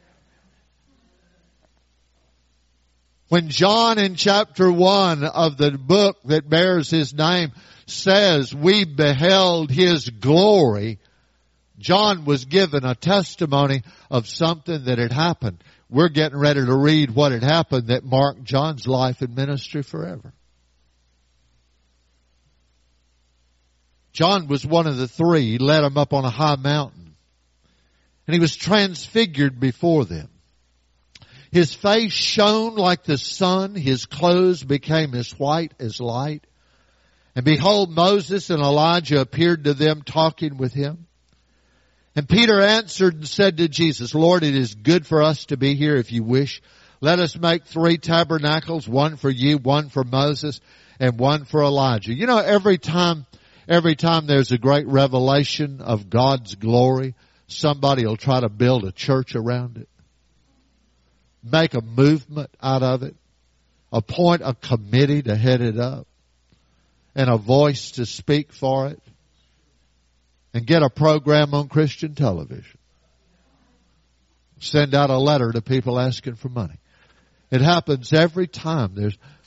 When John in chapter 1 of the book that bears his name says, "We beheld His glory," John was given a testimony of something that had happened. We're getting ready to read what had happened that marked John's life and ministry forever. John was one of the 3. He led them up on a high mountain. And he was transfigured before them. His face shone like the sun. His clothes became as white as light. And behold, Moses and Elijah appeared to them talking with Him. And Peter answered and said to Jesus, "Lord, it is good for us to be here if You wish. Let us make 3 tabernacles, one for You, one for Moses, and one for Elijah." You know, every time there's a great revelation of God's glory, somebody will try to build a church around it. Make a movement out of it. Appoint a committee to head it up. And a voice to speak for it. And get a program on Christian television. Send out a letter to people asking for money. It happens every time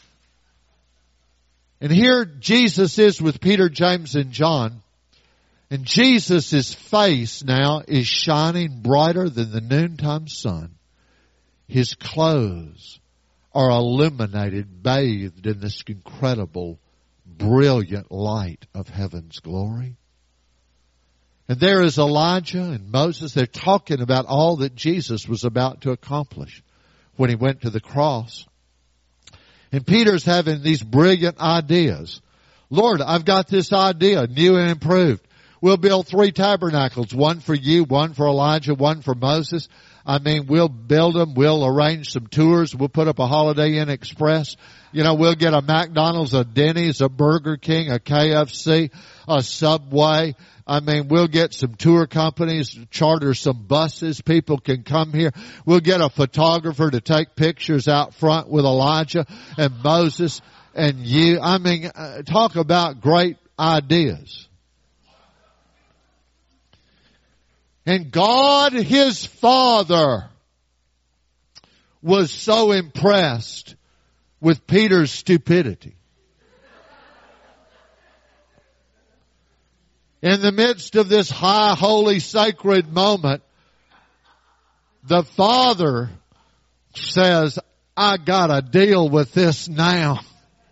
and here Jesus is with Peter, James, and John. And Jesus' face now is shining brighter than the noontime sun. His clothes are illuminated, bathed in this incredible, brilliant light of heaven's glory. And there is Elijah and Moses. They're talking about all that Jesus was about to accomplish when He went to the cross. And Peter's having these brilliant ideas. "Lord, I've got this idea, new and improved. We'll build 3 tabernacles, one for you, one for Elijah, one for Moses. I mean, we'll build them. We'll arrange some tours. We'll put up a Holiday Inn Express. You know, we'll get a McDonald's, a Denny's, a Burger King, a KFC, a Subway. I mean, we'll get some tour companies, charter some buses. People can come here. We'll get a photographer to take pictures out front with Elijah and Moses and you. I mean, talk about great ideas. And God, His Father, was so impressed with Peter's stupidity. In the midst of this high, holy, sacred moment, the Father says, I gotta deal with this now.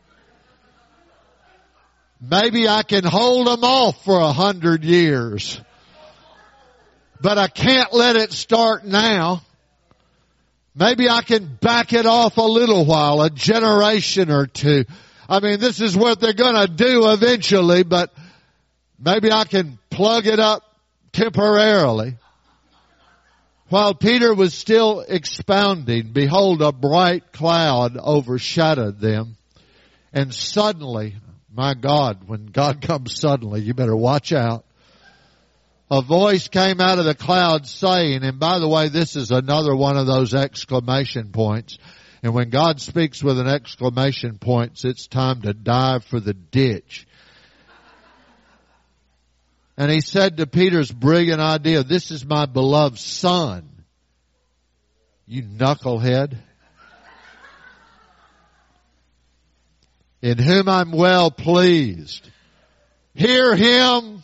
Maybe I can hold them off for 100 years. But I can't let it start now. Maybe I can back it off a little while, a generation or two. I mean, this is what they're gonna do eventually, but maybe I can plug it up temporarily. While Peter was still expounding, behold, a bright cloud overshadowed them. And suddenly, my God, when God comes suddenly, you better watch out. A voice came out of the cloud saying, and by the way, this is another one of those exclamation points. And when God speaks with an exclamation point, it's time to dive for the ditch. And He said to Peter's brilliant idea, this is my beloved Son. You knucklehead. In whom I'm well pleased. Hear Him.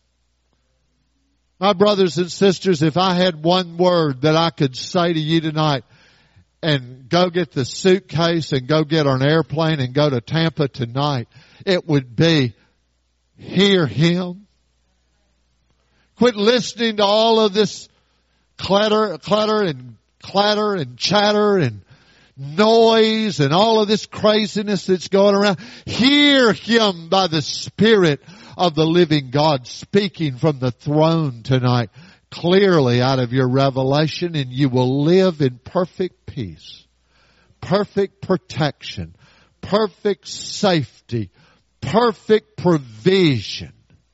My brothers and sisters, if I had one word that I could say to you tonight, and go get the suitcase and go get on an airplane and go to Tampa tonight, it would be, hear Him. Quit listening to all of this clutter and chatter and noise and all of this craziness that's going around. Hear Him by the Spirit of the living God speaking from the throne tonight, clearly out of your revelation, and you will live in perfect peace, perfect protection, perfect safety, perfect provision,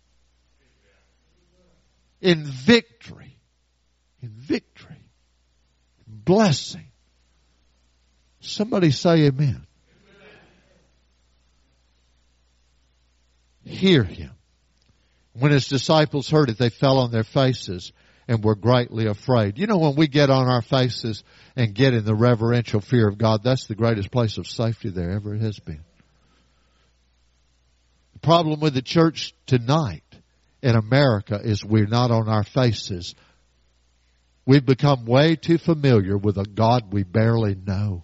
in victory, blessing. Somebody say amen. Hear Him. When His disciples heard it, they fell on their faces and were greatly afraid. You know, when we get on our faces and get in the reverential fear of God, that's the greatest place of safety there ever has been. The problem with the church tonight in America is we're not on our faces. We've become way too familiar with a God we barely know.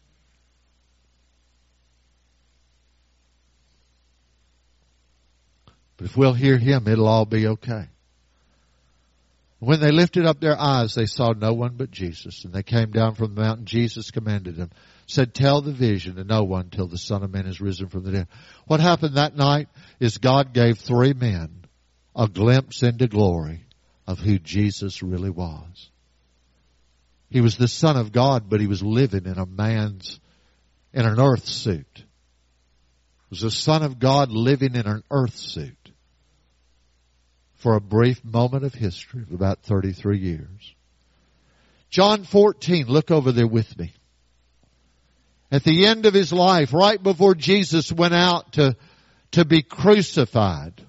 But if we'll hear Him, it'll all be okay. When they lifted up their eyes, they saw no one but Jesus. And they came down from the mountain. Jesus commanded them, said, tell the vision to no one till the Son of Man is risen from the dead. What happened that night is God gave 3 men a glimpse into glory of who Jesus really was. He was the Son of God, but He was living in in an earth suit. He was the Son of God living in an earth suit for a brief moment of history of about 33 years. John 14, look over there with me. At the end of His life, right before Jesus went out to be crucified.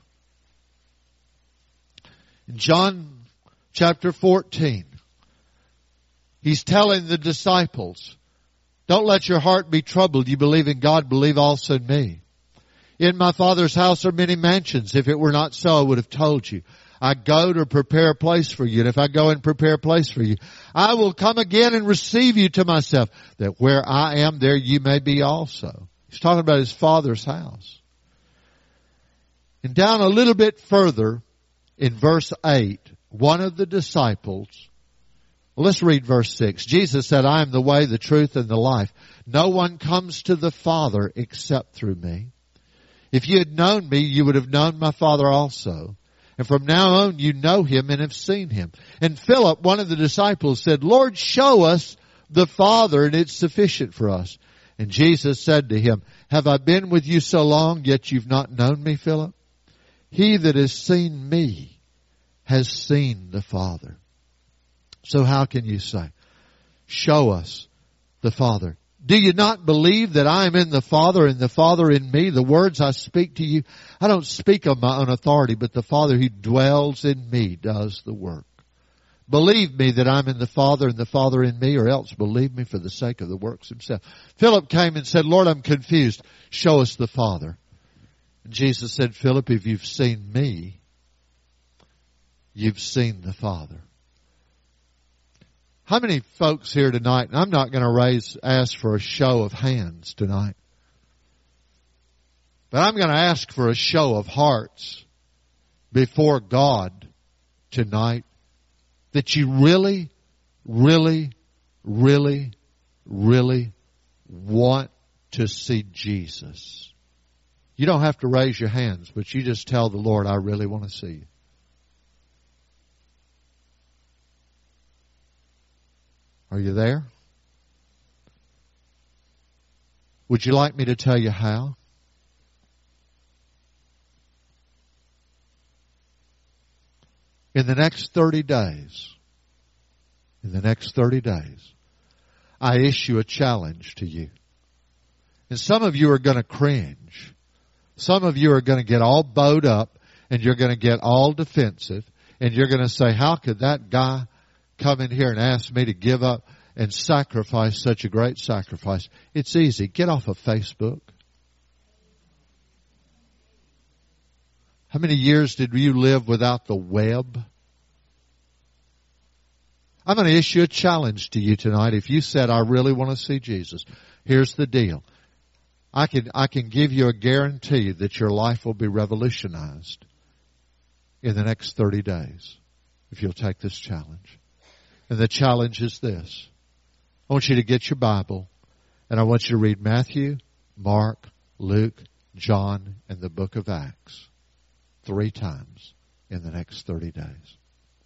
In John chapter 14, He's telling the disciples, don't let your heart be troubled. You believe in God, believe also in me. In my Father's house are many mansions. If it were not so, I would have told you. I go to prepare a place for you. And if I go and prepare a place for you, I will come again and receive you to myself, that where I am, there you may be also. He's talking about His Father's house. And down a little bit further, in verse 8, one of the disciples, well, let's read verse 6. Jesus said, I am the way, the truth, and the life. No one comes to the Father except through me. If you had known me, you would have known my Father also. And from now on you know him and have seen him. And Philip, one of the disciples, said, Lord, show us the Father, and it's sufficient for us. And Jesus said to him, have I been with you so long, yet you've not known me, Philip? He that has seen me has seen the Father. So how can you say, show us the Father? Do you not believe that I am in the Father and the Father in me? The words I speak to you, I don't speak of my own authority, but the Father who dwells in me does the work. Believe me that I'm in the Father and the Father in me, or else believe me for the sake of the works himself. Philip came and said, Lord, I'm confused. Show us the Father. And Jesus said, Philip, if you've seen me, you've seen the Father. How many folks here tonight, and I'm not going to ask for a show of hands tonight, but I'm going to ask for a show of hearts before God tonight, that you really, really, really, really want to see Jesus. You don't have to raise your hands, but you just tell the Lord, I really want to see you. Are you there? Would you like me to tell you how? In the next 30 days, I issue a challenge to you. And some of you are going to cringe. Some of you are going to get all bowed up, and you're going to get all defensive, and you're going to say, how could that guy come in here and ask me to give up and sacrifice such a great sacrifice? It's easy. Get off of Facebook. How many years did you live without the web? I'm going to issue a challenge to you tonight. If you said, I really want to see Jesus, here's the deal. I can give you a guarantee that your life will be revolutionized in the next 30 days if you'll take this challenge. And the challenge is this. I want you to get your Bible, and I want you to read Matthew, Mark, Luke, John, and the book of Acts 3 times in the next 30 days.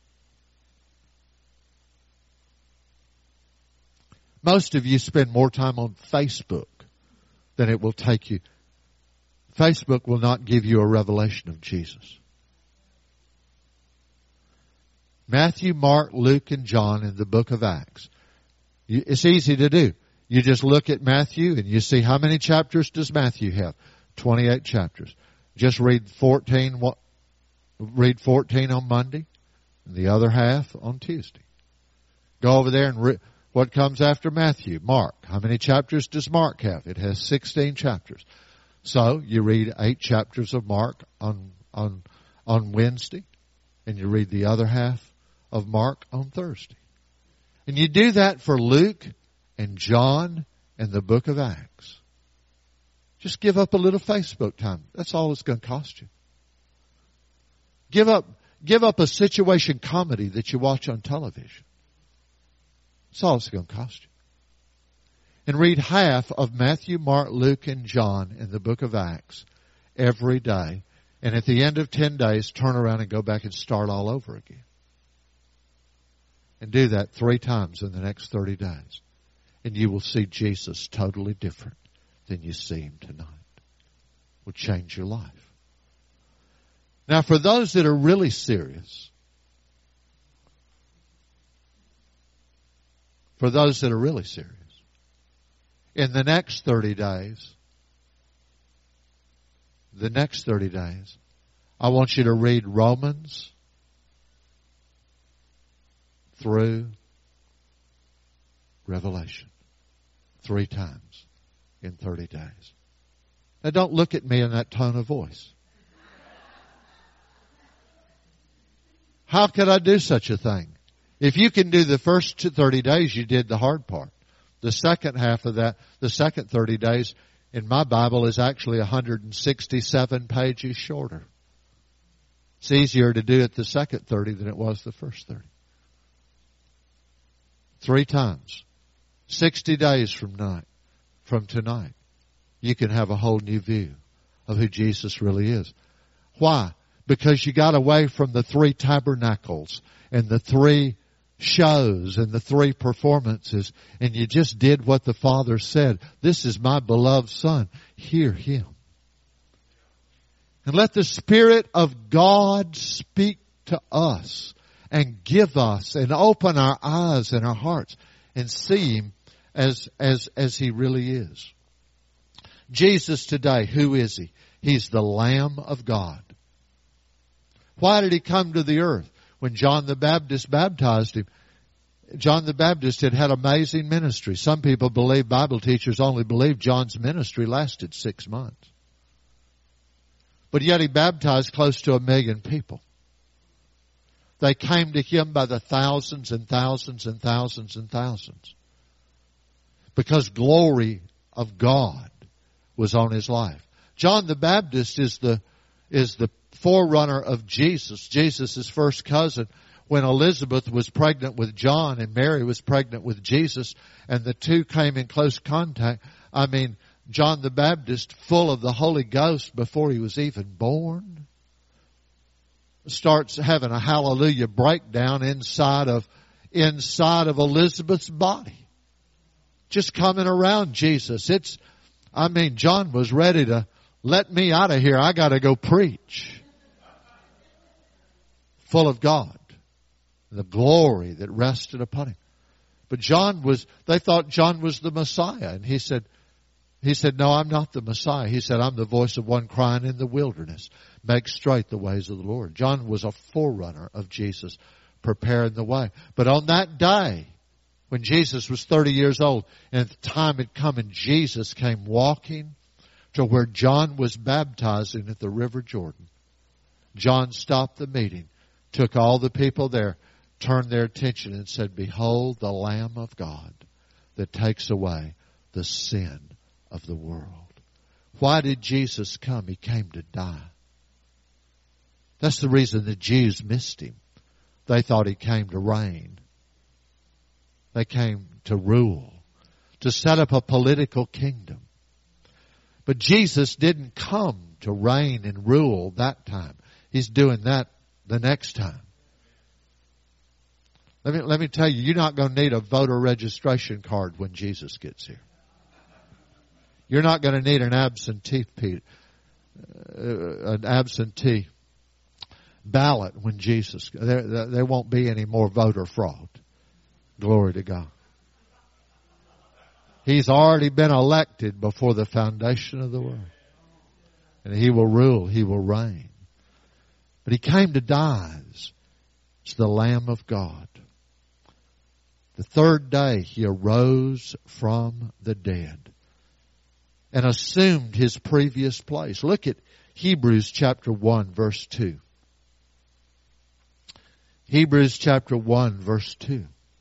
Most of you spend more time on Facebook than it will take you. Facebook will not give you a revelation of Jesus. Matthew, Mark, Luke, and John in the book of Acts. It's easy to do. You just look at Matthew and you see how many chapters does Matthew have? 28 chapters. Just read 14 on Monday and the other half on Tuesday. Go over there and read what comes after Matthew. Mark. How many chapters does Mark have? It has 16 chapters. So you read 8 chapters of Mark on Wednesday, and you read the other half of Mark on Thursday. And you do that for Luke and John and the book of Acts. Just give up a little Facebook time. That's all it's going to cost you. Give up a situation comedy that you watch on television. That's all it's going to cost you. And read half of Matthew, Mark, Luke, and John in the book of Acts every day. And at the end of 10 days, turn around and go back and start all over again. And do that 3 times in the next 30 days. And you will see Jesus totally different than you see him tonight. It will change your life. Now, for those that are really serious, in the next 30 days, I want you to read Romans through Revelation 3 times in 30 days. Now don't look at me in that tone of voice. How could I do such a thing? If you can do the first 30 days, you did the hard part. The second half of that, the second 30 days in my Bible is actually 167 pages shorter. It's easier to do it the second 30 than it was the first 30. 3 times. 60 days from tonight, you can have a whole new view of who Jesus really is. Why? because you got away from the 3 tabernacles and the 3 shows and the 3 performances, and you just did what the Father said. This is my beloved Son. Hear Him. And let the Spirit of God speak to us and give us and open our eyes and our hearts and see Him as He really is. Jesus today, who is He? He's the Lamb of God. Why did He come to the earth? When John the Baptist baptized Him, John the Baptist had amazing ministry. Some people believe, Bible teachers only believe John's ministry lasted 6 months. But yet He baptized close to 1 million people. They came to Him by the thousands and thousands and thousands and thousands. Because glory of God was on His life. John the Baptist is the forerunner of Jesus. Jesus' first cousin, when Elizabeth was pregnant with John and Mary was pregnant with Jesus, and the 2 came in close contact. John the Baptist, full of the Holy Ghost before he was even born, starts having a hallelujah breakdown inside of Elizabeth's body. Just coming around Jesus. John was ready to let me out of here. I got to go preach. Full of God. The glory that rested upon him. But they thought John was the Messiah. And he said, no, I'm not the Messiah. He said, I'm the voice of one crying in the wilderness. Make straight the ways of the Lord. John was a forerunner of Jesus, preparing the way. But on that day, when Jesus was 30 years old, and the time had come and Jesus came walking to where John was baptizing at the River Jordan, John stopped the meeting, took all the people there, turned their attention and said, behold the Lamb of God that takes away the sin of the world. Why did Jesus come? He came to die. That's the reason the Jews missed Him. They thought He came to reign. They came to rule, to set up a political kingdom. But Jesus didn't come to reign and rule that time. He's doing that the next time. Let me tell you, you're not going to need a voter registration card when Jesus gets here. You're not going to need an absentee ballot when Jesus. There won't be any more voter fraud. Glory to God. He's already been elected before the foundation of the world. And He will rule. He will reign. But He came to die as the Lamb of God. The 3rd day He arose from the dead and assumed His previous place. Look at Hebrews chapter 1 verse 2. Hebrews chapter 1 verse 2.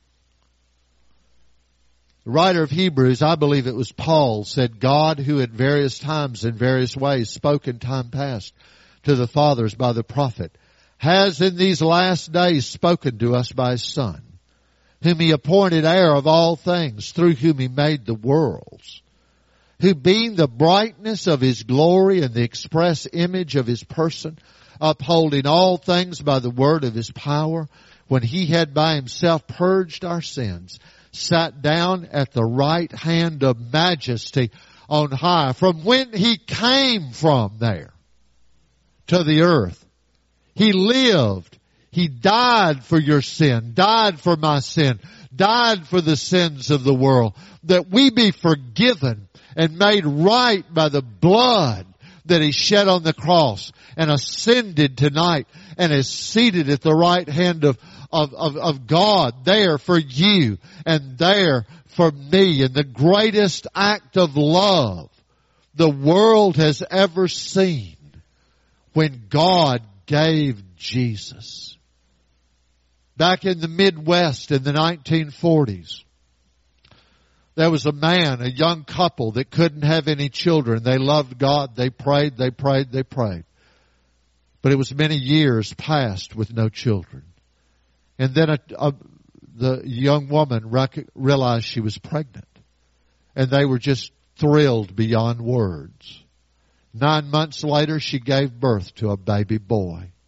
The writer of Hebrews, I believe it was Paul, said, God, who at various times in various ways spoke in time past to the fathers by the prophet, has in these last days spoken to us by His Son, whom He appointed heir of all things, through whom He made the worlds, who being the brightness of His glory and the express image of His person, upholding all things by the word of His power, when He had by Himself purged our sins, sat down at the right hand of majesty on high, from when He came from there to the earth. He lived. He died for your sin, died for my sin, died for the sins of the world, that we be forgiven and made right by the blood that He shed on the cross, and ascended tonight and is seated at the right hand of God, there for you and there for me. And the greatest act of love the world has ever seen, when God gave Jesus. Back in the Midwest in the 1940s, there was a young couple that couldn't have any children. They loved God. They prayed, they prayed, they prayed. But it was many years past with no children. And then the young woman realized she was pregnant. And they were just thrilled beyond words. 9 months later, she gave birth to a baby boy.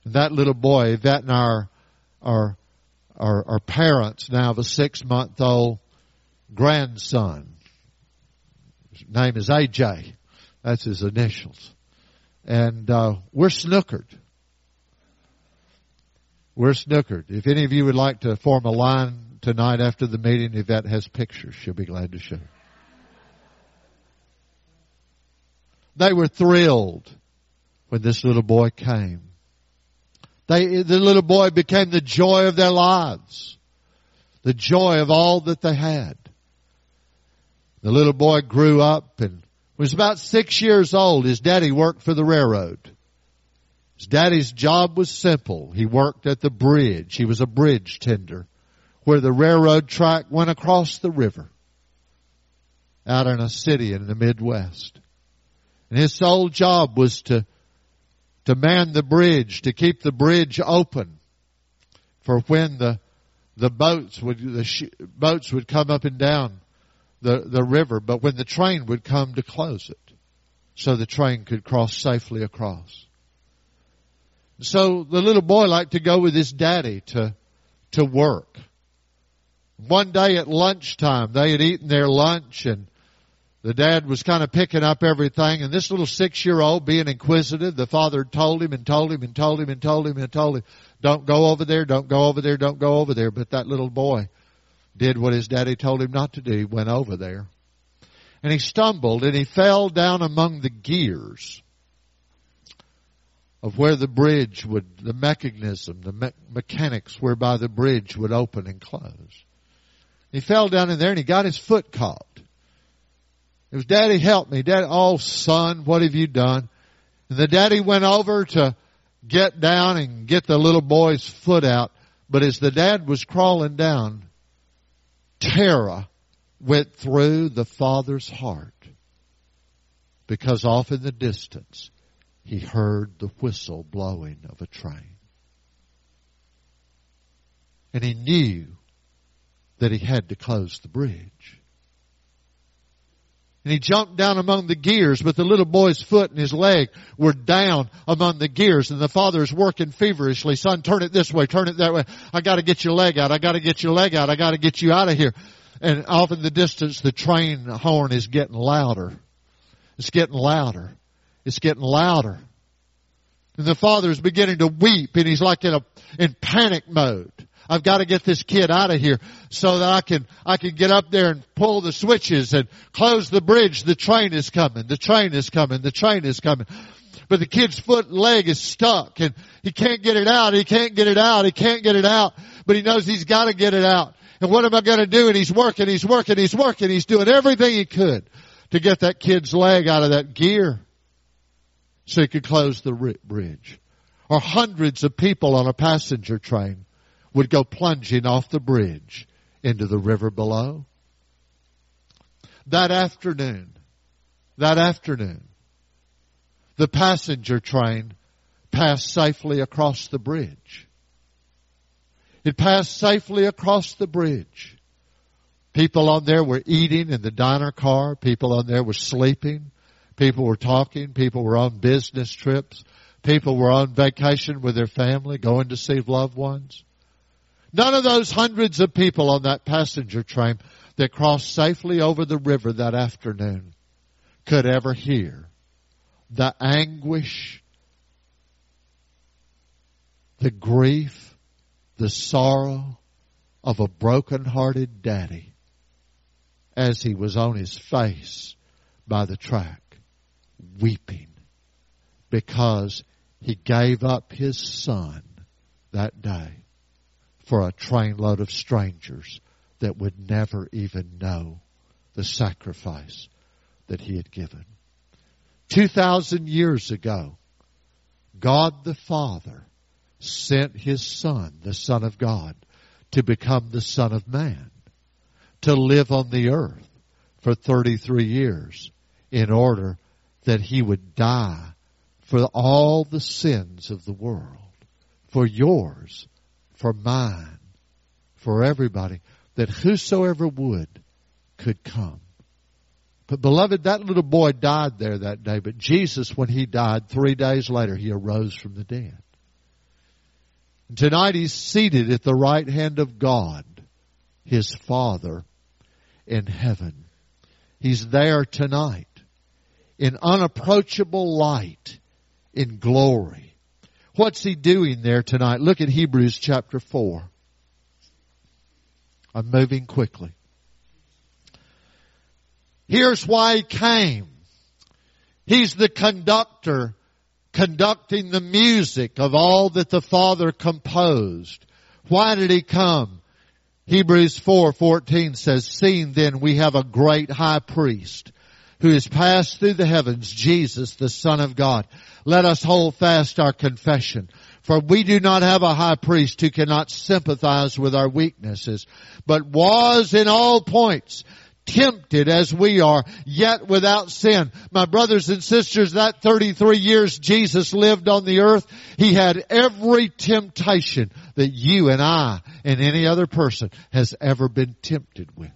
And that little boy, Yvette and our parents now have a 6-month-old grandson. His name is AJ. That's his initials. And we're snookered. We're snookered. If any of you would like to form a line tonight after the meeting, Yvette has pictures. She'll be glad to show. They were thrilled when this little boy came. The little boy became the joy of their lives. The joy of all that they had. The little boy grew up and was about 6 years old. His daddy worked for the railroad. His daddy's job was simple. He worked at the bridge. He was a bridge tender where the railroad track went across the river out in a city in the Midwest. And his sole job was to man the bridge, to keep the bridge open for when the boats would come up and down the river, but when the train would come to close it so the train could cross safely across. So the little boy liked to go with his daddy to work. One day at lunchtime, they had eaten their lunch and the dad was kind of picking up everything, and this little 6-year-old, being inquisitive, the father told him, don't go over there, don't go over there, don't go over there. But that little boy did what his daddy told him not to do. He went over there. And he stumbled and he fell down among the gears of where the bridge the mechanism, the mechanics whereby the bridge would open and close. He fell down in there and he got his foot caught. It was, Daddy, help me. Daddy, oh, son, what have you done? And the daddy went over to get down and get the little boy's foot out. But as the dad was crawling down, terror went through the father's heart. Because off in the distance, he heard the whistle blowing of a train. And he knew that he had to close the bridge. And he jumped down among the gears, but the little boy's foot and his leg were down among the gears. And the father is working feverishly. Son, turn it this way, turn it that way. I got to get your leg out. I got to get your leg out. I got to get you out of here. And off in the distance, the train horn is getting louder. It's getting louder. It's getting louder. And the father is beginning to weep, and he's like in panic mode. I've got to get this kid out of here so that I can get up there and pull the switches and close the bridge. The train is coming. The train is coming. The train is coming. But the kid's foot and leg is stuck and he can't get it out. He can't get it out. He can't get it out. But he knows he's got to get it out. And what am I going to do? And he's working. He's doing everything he could to get that kid's leg out of that gear so he could close the bridge. Or hundreds of people on a passenger train would go plunging off the bridge into the river below. That afternoon, the passenger train passed safely across the bridge. It passed safely across the bridge. People on there were eating in the diner car. People on there were sleeping. People were talking. People were on business trips. People were on vacation with their family, going to see loved ones. None of those hundreds of people on that passenger train that crossed safely over the river that afternoon could ever hear the anguish, the grief, the sorrow of a broken-hearted daddy as he was on his face by the track, weeping because he gave up his son that day for a trainload of strangers that would never even know the sacrifice that he had given. 2,000 years ago, God the Father sent his Son, the Son of God, to become the Son of Man, to live on the earth for 33 years in order that he would die for all the sins of the world, for yours, for mine, for everybody, that whosoever would could come. But beloved, that little boy died there that day. But Jesus, when he died, 3 days later, he arose from the dead. Tonight He's seated at the right hand of God, His Father in heaven. He's there tonight in unapproachable light, in glory. What's He doing there tonight? Look at Hebrews chapter 4. I'm moving quickly. Here's why He came. He's the conductor, conducting the music of all that the Father composed. Why did He come? Hebrews 4:14 says, "Seeing then we have a great high priest who has passed through the heavens, Jesus, the Son of God. Let us hold fast our confession. For we do not have a high priest who cannot sympathize with our weaknesses, but was in all points tempted as we are, yet without sin." My brothers and sisters, that 33 years Jesus lived on the earth, He had every temptation that you and I and any other person has ever been tempted with.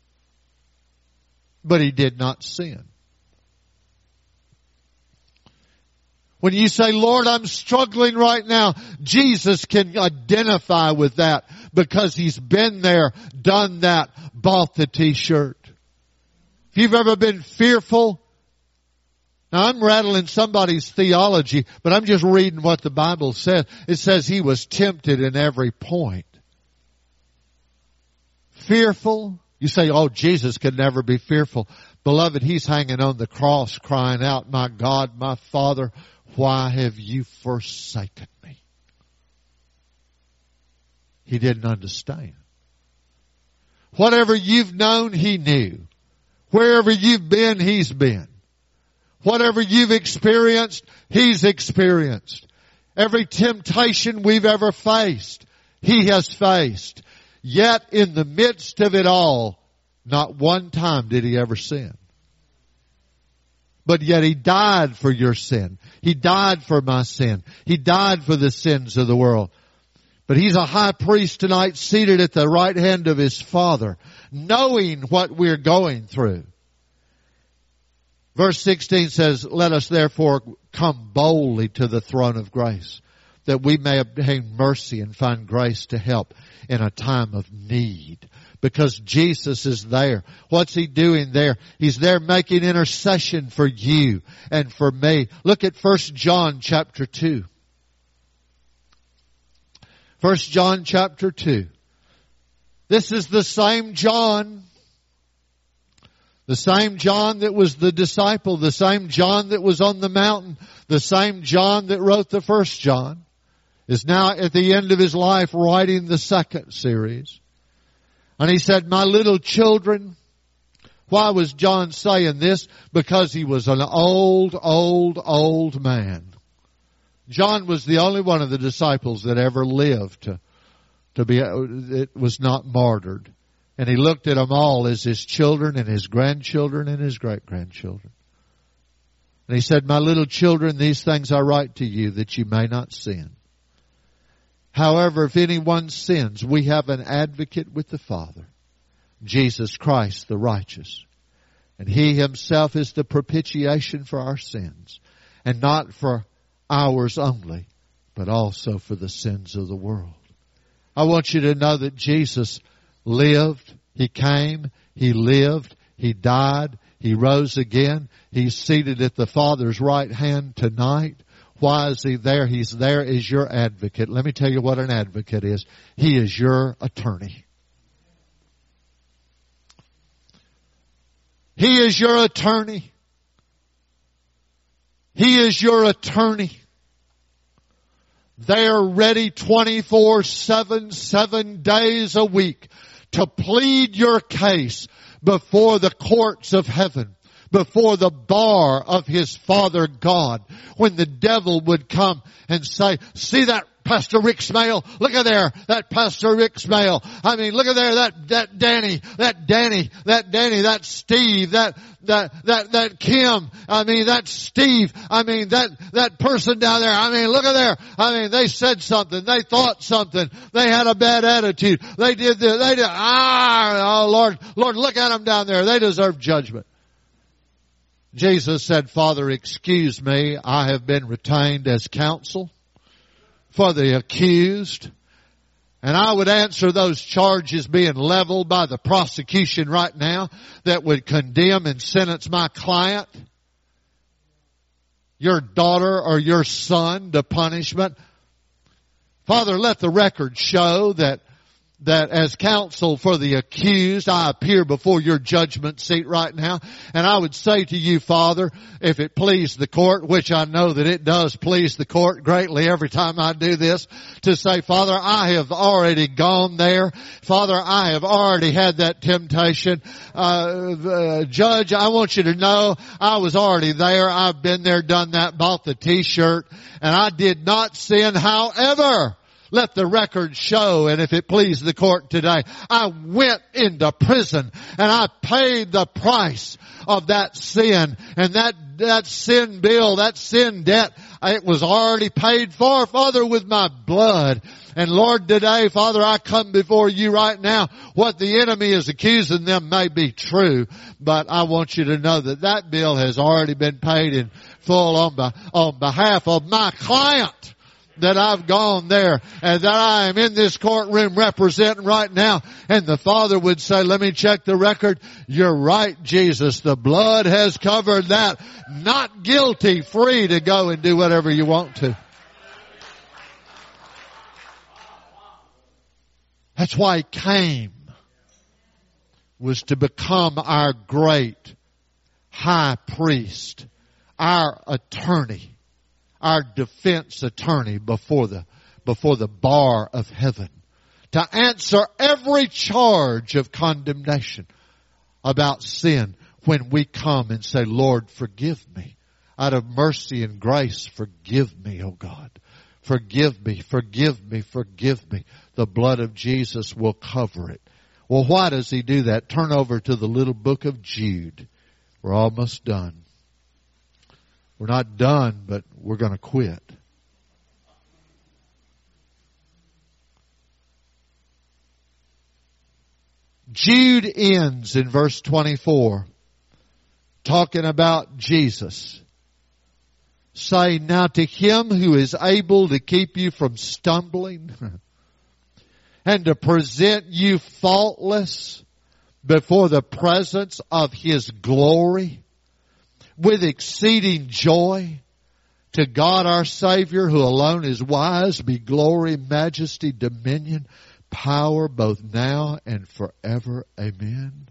But He did not sin. When you say, "Lord, I'm struggling right now," Jesus can identify with that because He's been there, done that, bought the t-shirt. If you've ever been fearful, now I'm rattling somebody's theology, but I'm just reading what the Bible says. It says He was tempted in every point. Fearful? You say, "Oh, Jesus could never be fearful." Beloved, He's hanging on the cross crying out, "My God, my Father, why have you forsaken me?" He didn't understand. Whatever you've known, He knew. Wherever you've been, He's been. Whatever you've experienced, He's experienced. Every temptation we've ever faced, He has faced. Yet in the midst of it all, not one time did He ever sin. But yet He died for your sin. He died for my sin. He died for the sins of the world. But He's a high priest tonight, seated at the right hand of His Father, knowing what we're going through. Verse 16 says, "Let us therefore come boldly to the throne of grace, that we may obtain mercy and find grace to help in a time of need." Because Jesus is there. What's He doing there? He's there making intercession for you and for me. Look at 1 John chapter 2. 1 John chapter 2. This is the same John. The same John that was the disciple. The same John that was on the mountain. The same John that wrote the first John is now at the end of his life writing the second series. And he said, "My little children," why was John saying this? Because he was an old man. John was the only one of the disciples that ever lived it was not martyred. And he looked at them all as his children and his grandchildren and his great-grandchildren. And he said, "My little children, these things I write to you that you may not sin. However, if anyone sins, we have an advocate with the Father, Jesus Christ the righteous. And He Himself is the propitiation for our sins, and not for ours only, but also for the sins of the world." I want you to know that Jesus lived, He came, He lived, He died, He rose again. He's seated at the Father's right hand tonight. Why is He there? He's there as your advocate. Let me tell you what an advocate is. He is your attorney. He is your attorney. He is your attorney. They are ready 24/7, 7 days a week to plead your case before the courts of heaven, before the bar of His Father God. When the devil would come and say, "See that Pastor Rick Smale? Look at there, that Pastor Rick Smale. I mean, look at there, that Danny, that Steve, that Kim. I mean, that Steve. I mean, that person down there. I mean, look at there. I mean, they said something. They thought something. They had a bad attitude. They did this. Oh Lord, look at them down there. They deserve judgment." Jesus said, "Father, excuse me. I have been retained as counsel for the accused. And I would answer those charges being leveled by the prosecution right now that would condemn and sentence my client, your daughter or your son, to punishment. Father, let the record show that as counsel for the accused, I appear before your judgment seat right now. And I would say to you, Father, if it please the court, which I know that it does please the court greatly every time I do this, to say, Father, I have already gone there. Father, I have already had that temptation. Judge, I want you to know I was already there. I've been there, done that, bought the t-shirt, and I did not sin. However, let the record show, and if it please the court today, I went into prison and I paid the price of that sin, and that sin bill, that sin debt, it was already paid for, Father, with my blood. And Lord, today, Father, I come before you right now. What the enemy is accusing them may be true, but I want you to know that that bill has already been paid in full on behalf of my client. That I've gone there and that I am in this courtroom representing right now. And the Father would say, let me check the record. You're right, Jesus. The blood has covered that. Not guilty, free to go and do whatever you want to. That's why He came, was to become our great high priest, our attorney, our defense attorney before the bar of heaven, to answer every charge of condemnation about sin when we come and say, Lord, forgive me. Out of mercy and grace, forgive me, oh God. Forgive me, forgive me, forgive me. The blood of Jesus will cover it. Well, why does He do that? Turn over to the little book of Jude. We're almost done. We're not done, but we're going to quit. Jude ends in verse 24, talking about Jesus. Say, now to Him who is able to keep you from stumbling and to present you faultless before the presence of His glory with exceeding joy, to God our Savior, who alone is wise, be glory, majesty, dominion, power, both now and forever. Amen.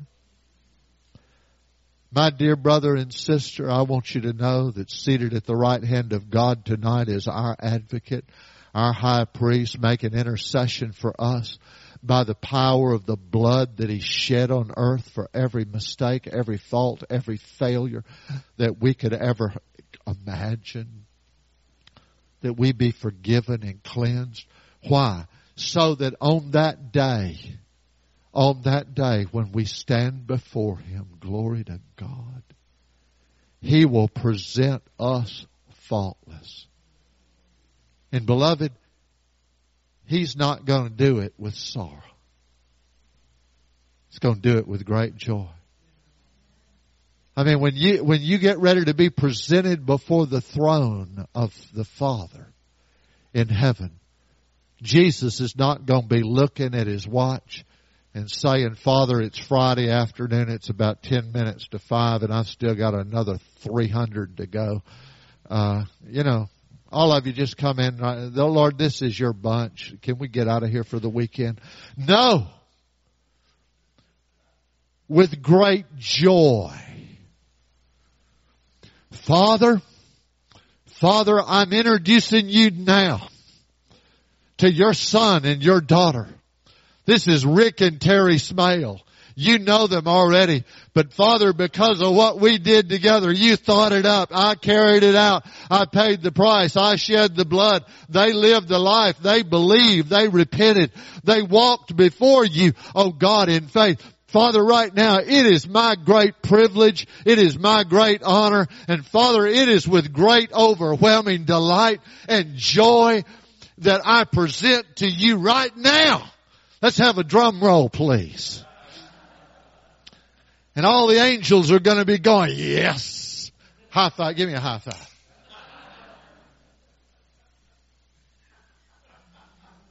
My dear brother and sister, I want you to know that seated at the right hand of God tonight is our advocate, our high priest, making intercession for us by the power of the blood that He shed on earth for every mistake, every fault, every failure that we could ever imagine. That we be forgiven and cleansed. Why? So that on that day when we stand before Him, glory to God, He will present us faultless. And beloved, He's not going to do it with sorrow. He's going to do it with great joy. I mean, when you get ready to be presented before the throne of the Father in heaven, Jesus is not going to be looking at His watch and saying, Father, it's Friday afternoon, it's about 10 minutes to 5, and I've still got another 300 to go. All of you just come in. Lord, this is your bunch. Can we get out of here for the weekend? No. With great joy. Father, I'm introducing you now to your son and your daughter. This is Rick and Terry Smale. You know them already. But Father, because of what we did together, you thought it up. I carried it out. I paid the price. I shed the blood. They lived the life. They believed. They repented. They walked before you, oh God, in faith. Father, right now, it is my great privilege. It is my great honor. And Father, it is with great overwhelming delight and joy that I present to you right now. Let's have a drum roll, please. And all the angels are going to be going, yes. High five. Give me a high five.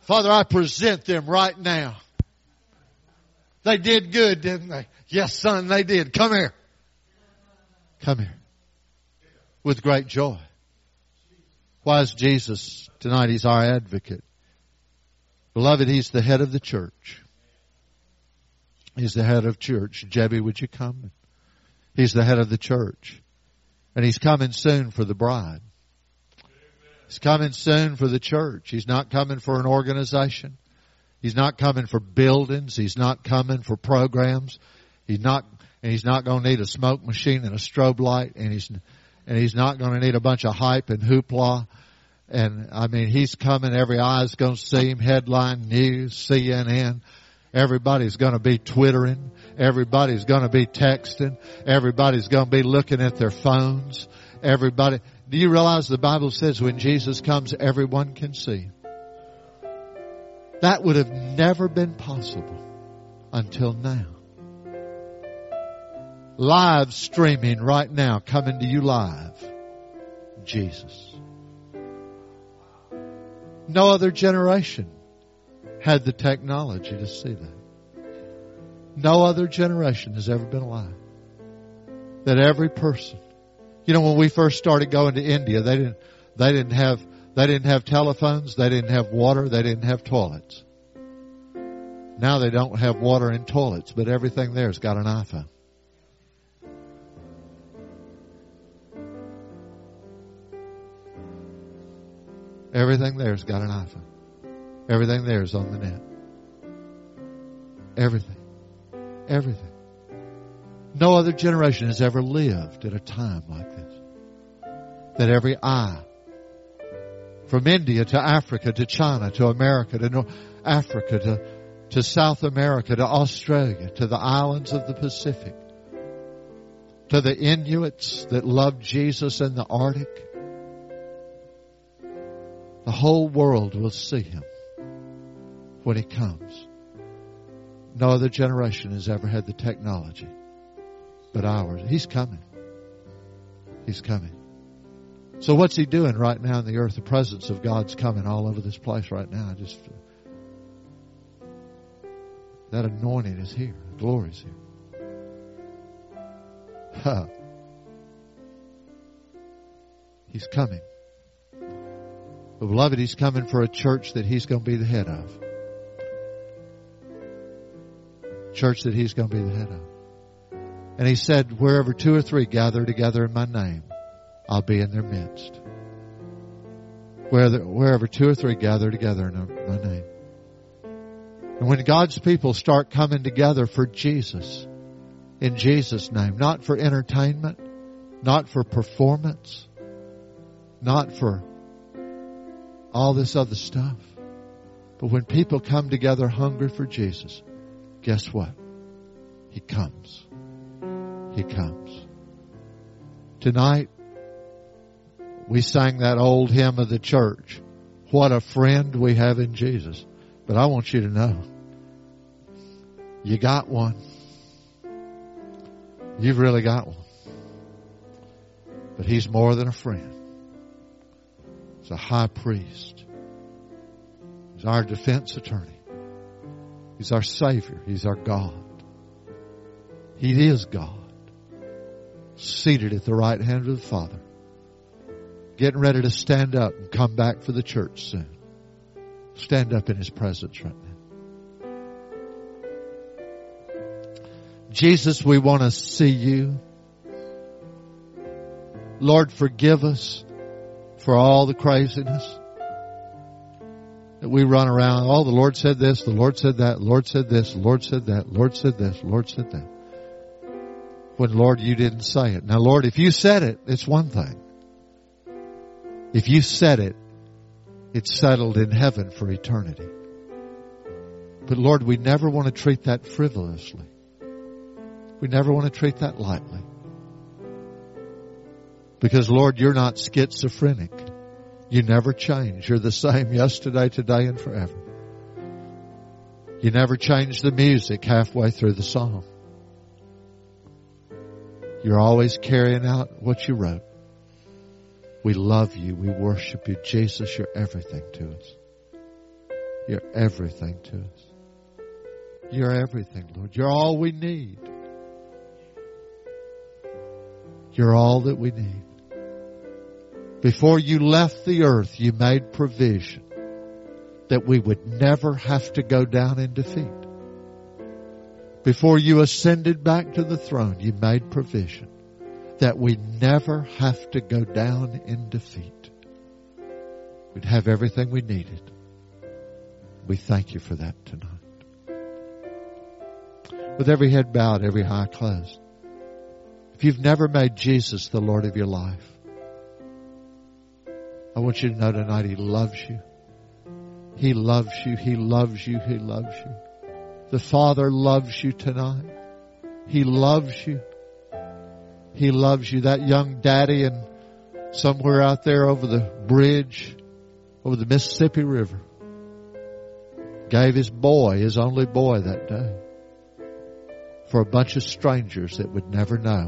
Father, I present them right now. They did good, didn't they? Yes, son, they did. Come here. Come here. With great joy. Why is Jesus tonight? He's our advocate. Beloved, He's the head of the church. He's the head of church. Jebby, would you come? He's the head of the church. And He's coming soon for the bride. He's coming soon for the church. He's not coming for an organization. He's not coming for buildings. He's not coming for programs. He's not going to need a smoke machine and a strobe light. And he's not going to need a bunch of hype and hoopla. And I mean, He's coming. Every eye's going to see Him. Headline news, CNN. Everybody's going to be twittering. Everybody's going to be texting. Everybody's going to be looking at their phones. Everybody. Do you realize the Bible says when Jesus comes, everyone can see? That would have never been possible until now. Live streaming right now, coming to you live. Jesus. No other generation had the technology to see that. No other generation has ever been alive. That every person. You know, when we first started going to India, they didn't have telephones, they didn't have water, they didn't have toilets. Now they don't have water and toilets, but everything there's got an iPhone. Everything there's got an iPhone. Everything there's on the net. Everything. Everything. No other generation has ever lived at a time like this. That every eye, from India to Africa to China to America to North Africa to South America to Australia to the islands of the Pacific, to the Inuits that love Jesus in the Arctic, the whole world will see Him when He comes. No other generation has ever had the technology but ours. He's coming. He's coming. So what's He doing right now in the earth? The presence of God's coming all over this place right now. That anointing is here. The glory is here. He's coming. But beloved, He's coming for a church that He's going to be the head of. Church that He's going to be the head of. And He said, wherever 2 or 3 gather together in my name, I'll be in their midst. Wherever 2 or 3 gather together in my name. And when God's people start coming together for Jesus, in Jesus' name, not for entertainment, not for performance, not for all this other stuff, but when people come together hungry for Jesus, guess what? He comes. He comes. Tonight, we sang that old hymn of the church. What a friend we have in Jesus. But I want you to know, you got one. You've really got one. But He's more than a friend. He's a high priest. He's our defense attorney. He's our Savior. He's our God. He is God. Seated at the right hand of the Father. Getting ready to stand up and come back for the church soon. Stand up in His presence right now. Jesus, we want to see You. Lord, forgive us for all the craziness that we run around. Oh, the Lord said this, the Lord said that, the Lord said this, the Lord said that, the Lord said this, the Lord said that. When, Lord, You didn't say it. Now, Lord, if You said it, it's one thing. If You said it, it's settled in heaven for eternity. But, Lord, we never want to treat that frivolously. We never want to treat that lightly. Because, Lord, You're not schizophrenic. You never change. You're the same yesterday, today, and forever. You never change the music halfway through the song. You're always carrying out what You wrote. We love You. We worship You. Jesus, You're everything to us. You're everything to us. You're everything, Lord. You're all we need. You're all that we need. Before you left the earth, you made provision that we would never have to go down in defeat. Before you ascended back to the throne, you made provision that we never have to go down in defeat. We'd have everything we needed. We thank you for that tonight. With every head bowed, every eye closed. If you've never made Jesus the Lord of your life, I want you to know tonight He loves you. He loves you. He loves you. He loves you. The Father loves you tonight. He loves you. He loves you. That young daddy and somewhere out there over the bridge, over the Mississippi River, gave his boy, his only boy that day, for a bunch of strangers that would never know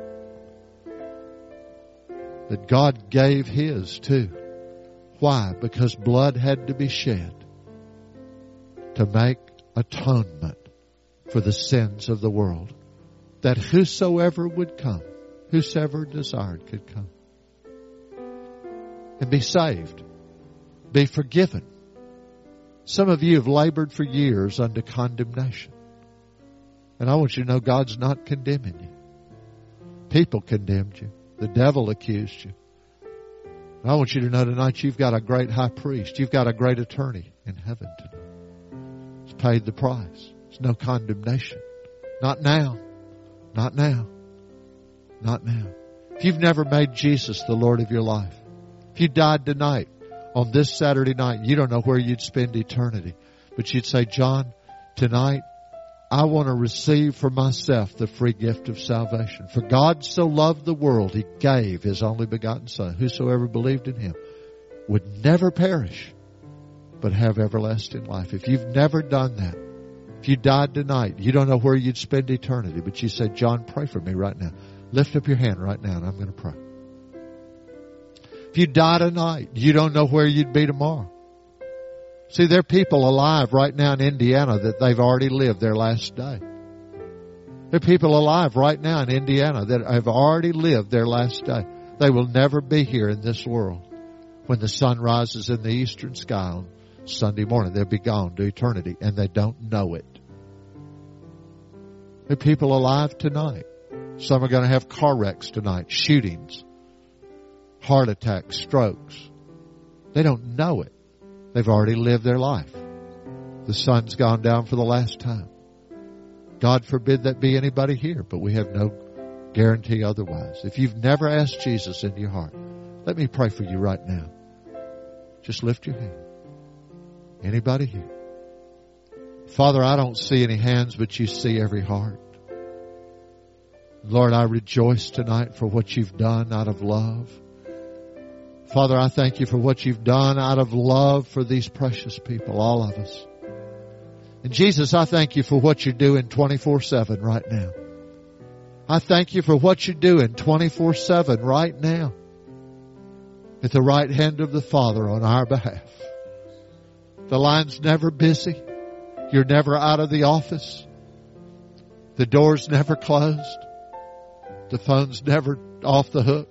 that God gave His too. Why? Because blood had to be shed to make atonement for the sins of the world, that whosoever would come, whosoever desired could come and be saved, be forgiven. Some of you have labored for years under condemnation. And I want you to know God's not condemning you. People condemned you. The devil accused you. And I want you to know tonight you've got a great high priest. You've got a great attorney in heaven tonight. He's paid the price. There's no condemnation. Not now. Not now. Not now. If you've never made Jesus the Lord of your life, if you died tonight, on this Saturday night, you don't know where you'd spend eternity. But you'd say, John, tonight, I want to receive for myself the free gift of salvation. For God so loved the world, He gave His only begotten Son. Whosoever believed in Him would never perish, but have everlasting life. If you've never done that, if you died tonight, you don't know where you'd spend eternity, but you said, John, pray for me right now. Lift up your hand right now and I'm going to pray. If you die tonight, you don't know where you'd be tomorrow. See, there are people alive right now in Indiana that they've already lived their last day. There are people alive right now in Indiana that have already lived their last day. They will never be here in this world. When the sun rises in the eastern sky on Sunday morning, they'll be gone to eternity, and they don't know it. There are people alive tonight. Some are going to have car wrecks tonight, shootings, heart attacks, strokes. They don't know it. They've already lived their life. The sun's gone down for the last time. God forbid that be anybody here, but we have no guarantee otherwise. If you've never asked Jesus into your heart, let me pray for you right now. Just lift your hand. Anybody here? Father, I don't see any hands, but you see every heart. Lord, I rejoice tonight for what you've done out of love. Father, I thank you for what you've done out of love for these precious people, all of us. And Jesus, I thank you for what you're doing 24/7 right now. I thank you for what you're doing 24/7 right now at the right hand of the Father on our behalf. The line's never busy. You're never out of the office. The door's never closed. The phone's never off the hook.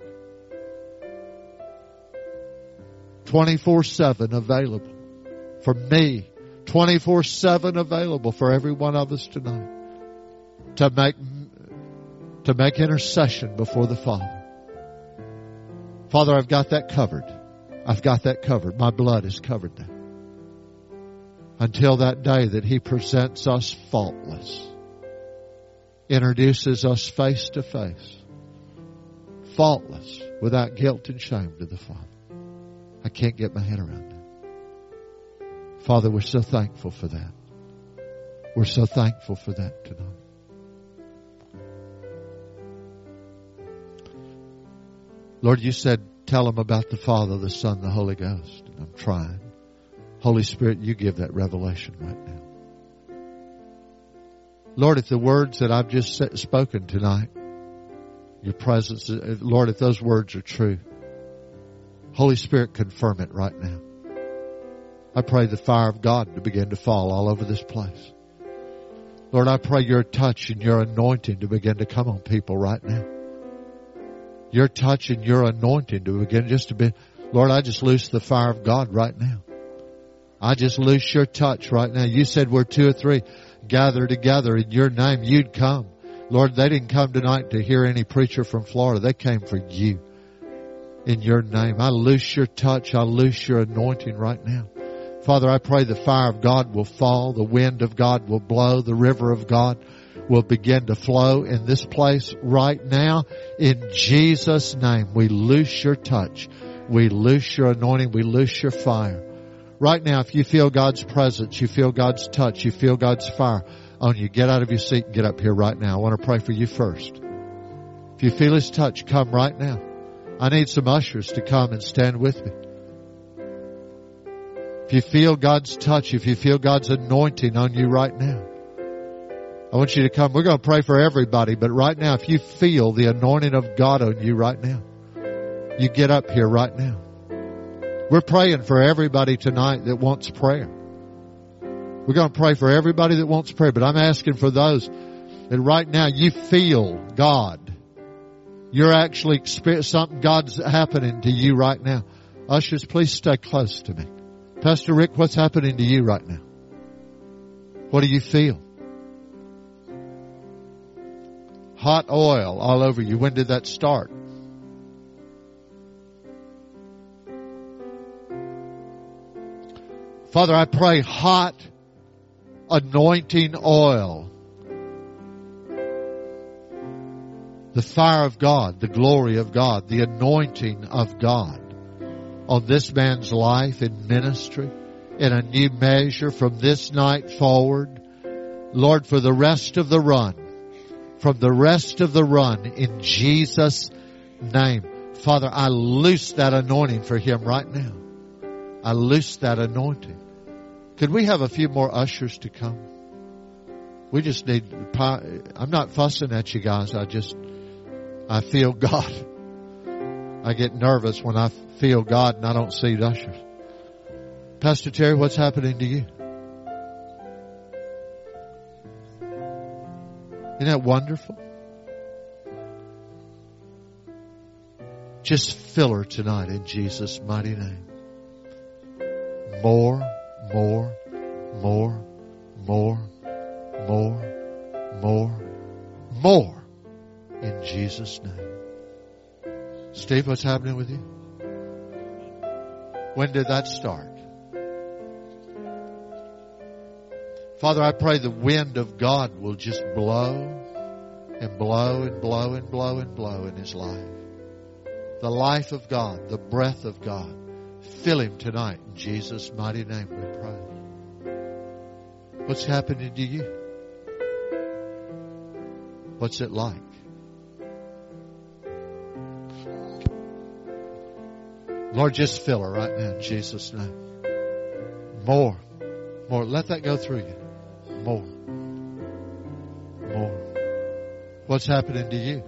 24/7 available for me. 24/7 available for every one of us tonight to make intercession before the Father. Father, I've got that covered. I've got that covered. My blood has covered that. Until that day that He presents us faultless, introduces us face to face, faultless, without guilt and shame to the Father. I can't get my head around that. Father, we're so thankful for that. We're so thankful for that tonight. Lord, you said, tell them about the Father, the Son, the Holy Ghost. And I'm trying. Holy Spirit, you give that revelation right now. Lord, if the words that I've just spoken tonight, your presence, Lord, if those words are true, Holy Spirit, confirm it right now. I pray the fire of God to begin to fall all over this place. Lord, I pray your touch and your anointing to begin to come on people right now. Your touch and your anointing to begin just to be. Lord, I just loose the fire of God right now. I just loose your touch right now. You said where 2 or 3 gather together in your name, you'd come. Lord, they didn't come tonight to hear any preacher from Florida. They came for you. In your name, I loose your touch. I loose your anointing right now. Father, I pray the fire of God will fall. The wind of God will blow. The river of God will begin to flow in this place right now. In Jesus' name, we loose your touch. We loose your anointing. We loose your fire. Right now, if you feel God's presence, you feel God's touch, you feel God's fire on you, get out of your seat and get up here right now. I want to pray for you first. If you feel His touch, come right now. I need some ushers to come and stand with me. If you feel God's touch, if you feel God's anointing on you right now, I want you to come. We're going to pray for everybody, but right now, if you feel the anointing of God on you right now, you get up here right now. We're praying for everybody tonight that wants prayer. We're going to pray for everybody that wants prayer, but I'm asking for those that right now you feel God. You're actually experiencing something God's happening to you right now. Ushers, please stay close to me. Pastor Rick, what's happening to you right now? What do you feel? Hot oil all over you. When did that start? Father, I pray hot anointing oil. The fire of God, the glory of God, the anointing of God on this man's life in ministry in a new measure from this night forward. Lord, for the rest of the run, from the rest of the run in Jesus' name. Father, I loose that anointing for him right now. I loose that anointing. Could we have a few more ushers to come? We just need, I'm not fussing at you guys. I feel God. I get nervous when I feel God and I don't see ushers. Pastor Terry, what's happening to you? Isn't that wonderful? Just fill her tonight in Jesus' mighty name. More, more, more, more, more, more, more in Jesus' name. Steve, what's happening with you? When did that start? Father, I pray the wind of God will just blow and blow and blow and blow and blow in his life. The life of God, the breath of God. Fill him tonight in Jesus' mighty name we pray. What's happening to you? What's it like? Lord, just fill her right now in Jesus' name. More. More. Let that go through you. More. More. What's happening to you?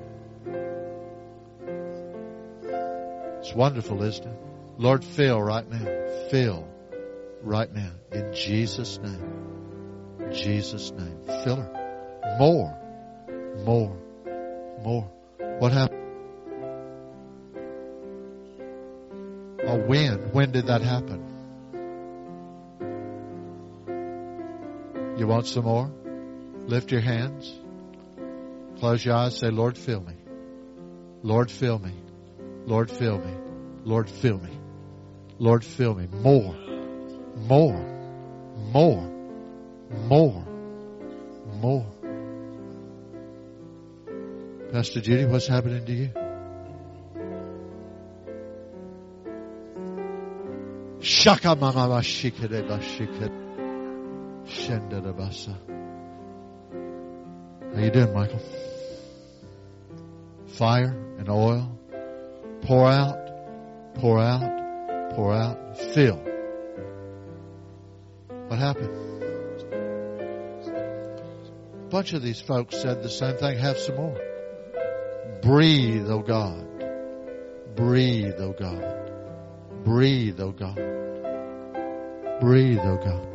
It's wonderful, isn't it? Lord, fill right now. Fill right now. In Jesus' name. In Jesus' name. Fill her. More. More. More. What happened? A wind. When did that happen? You want some more? Lift your hands. Close your eyes. Say, Lord, fill me. Lord, fill me. Lord, fill me. Lord, fill me. Lord, fill me. More. More. More. More. More. Pastor Judy, what's happening to you? Shaka mama bashikere bashikere. How you doing, Michael? Fire and oil. Pour out, pour out, pour out. Fill. What happened? A bunch of these folks said the same thing. Have some more. Breathe, oh God. Breathe, oh God. Breathe, oh God. Breathe, oh God.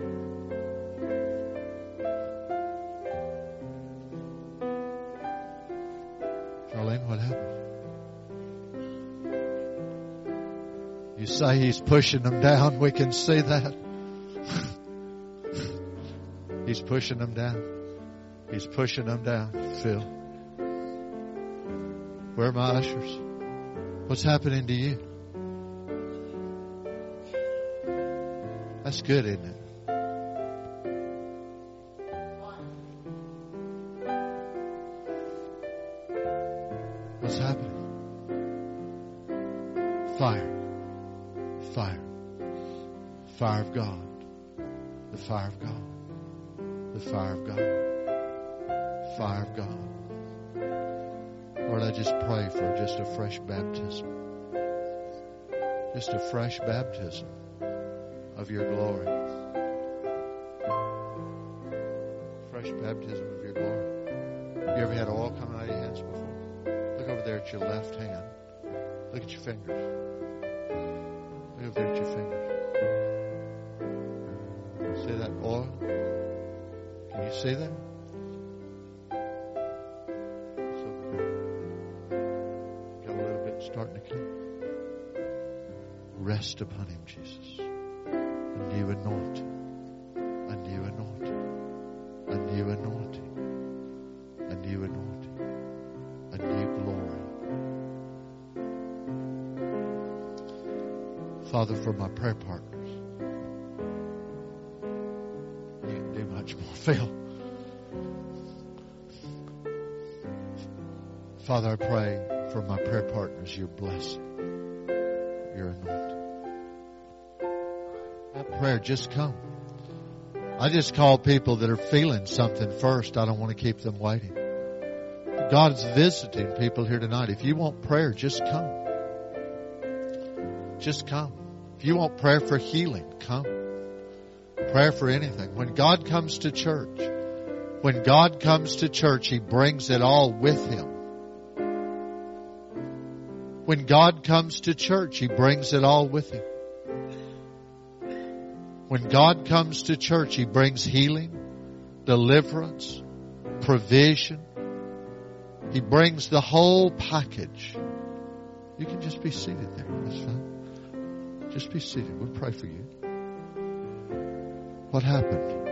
Charlene, what happened? You say He's pushing them down. We can see that. He's pushing them down. He's pushing them down. Phil. Where are my ushers? What's happening to you? That's good, isn't it? What's happening? Fire. Fire. Fire of God. The fire of God. The fire of God. Fire of God. Lord, I just pray for just a fresh baptism. Just a fresh baptism of your glory. Fresh baptism of your glory. You ever had oil coming out of your hands before? Look over there at your left hand. Look at your fingers. Look over there at your fingers. See that oil? Can you see that? It's over there. Got a little bit starting to come. Rest upon Him, Jesus. A new anointing. A new anointing. A new anointing. A new anointing. A new glory. Father, for my prayer partners, you can do much more, Phil. Father, I pray for my prayer partners, your blessing, your anointing. That prayer just come. I just call people that are feeling something first. I don't want to keep them waiting. God's visiting people here tonight. If you want prayer, just come. Just come. If you want prayer for healing, come. Prayer for anything. When God comes to church, He brings it all with Him. When God comes to church, He brings it all with Him. When God comes to church, He brings healing, deliverance, provision. He brings the whole package. You can just be seated there. That's fine. Just be seated. We'll pray for you. What happened?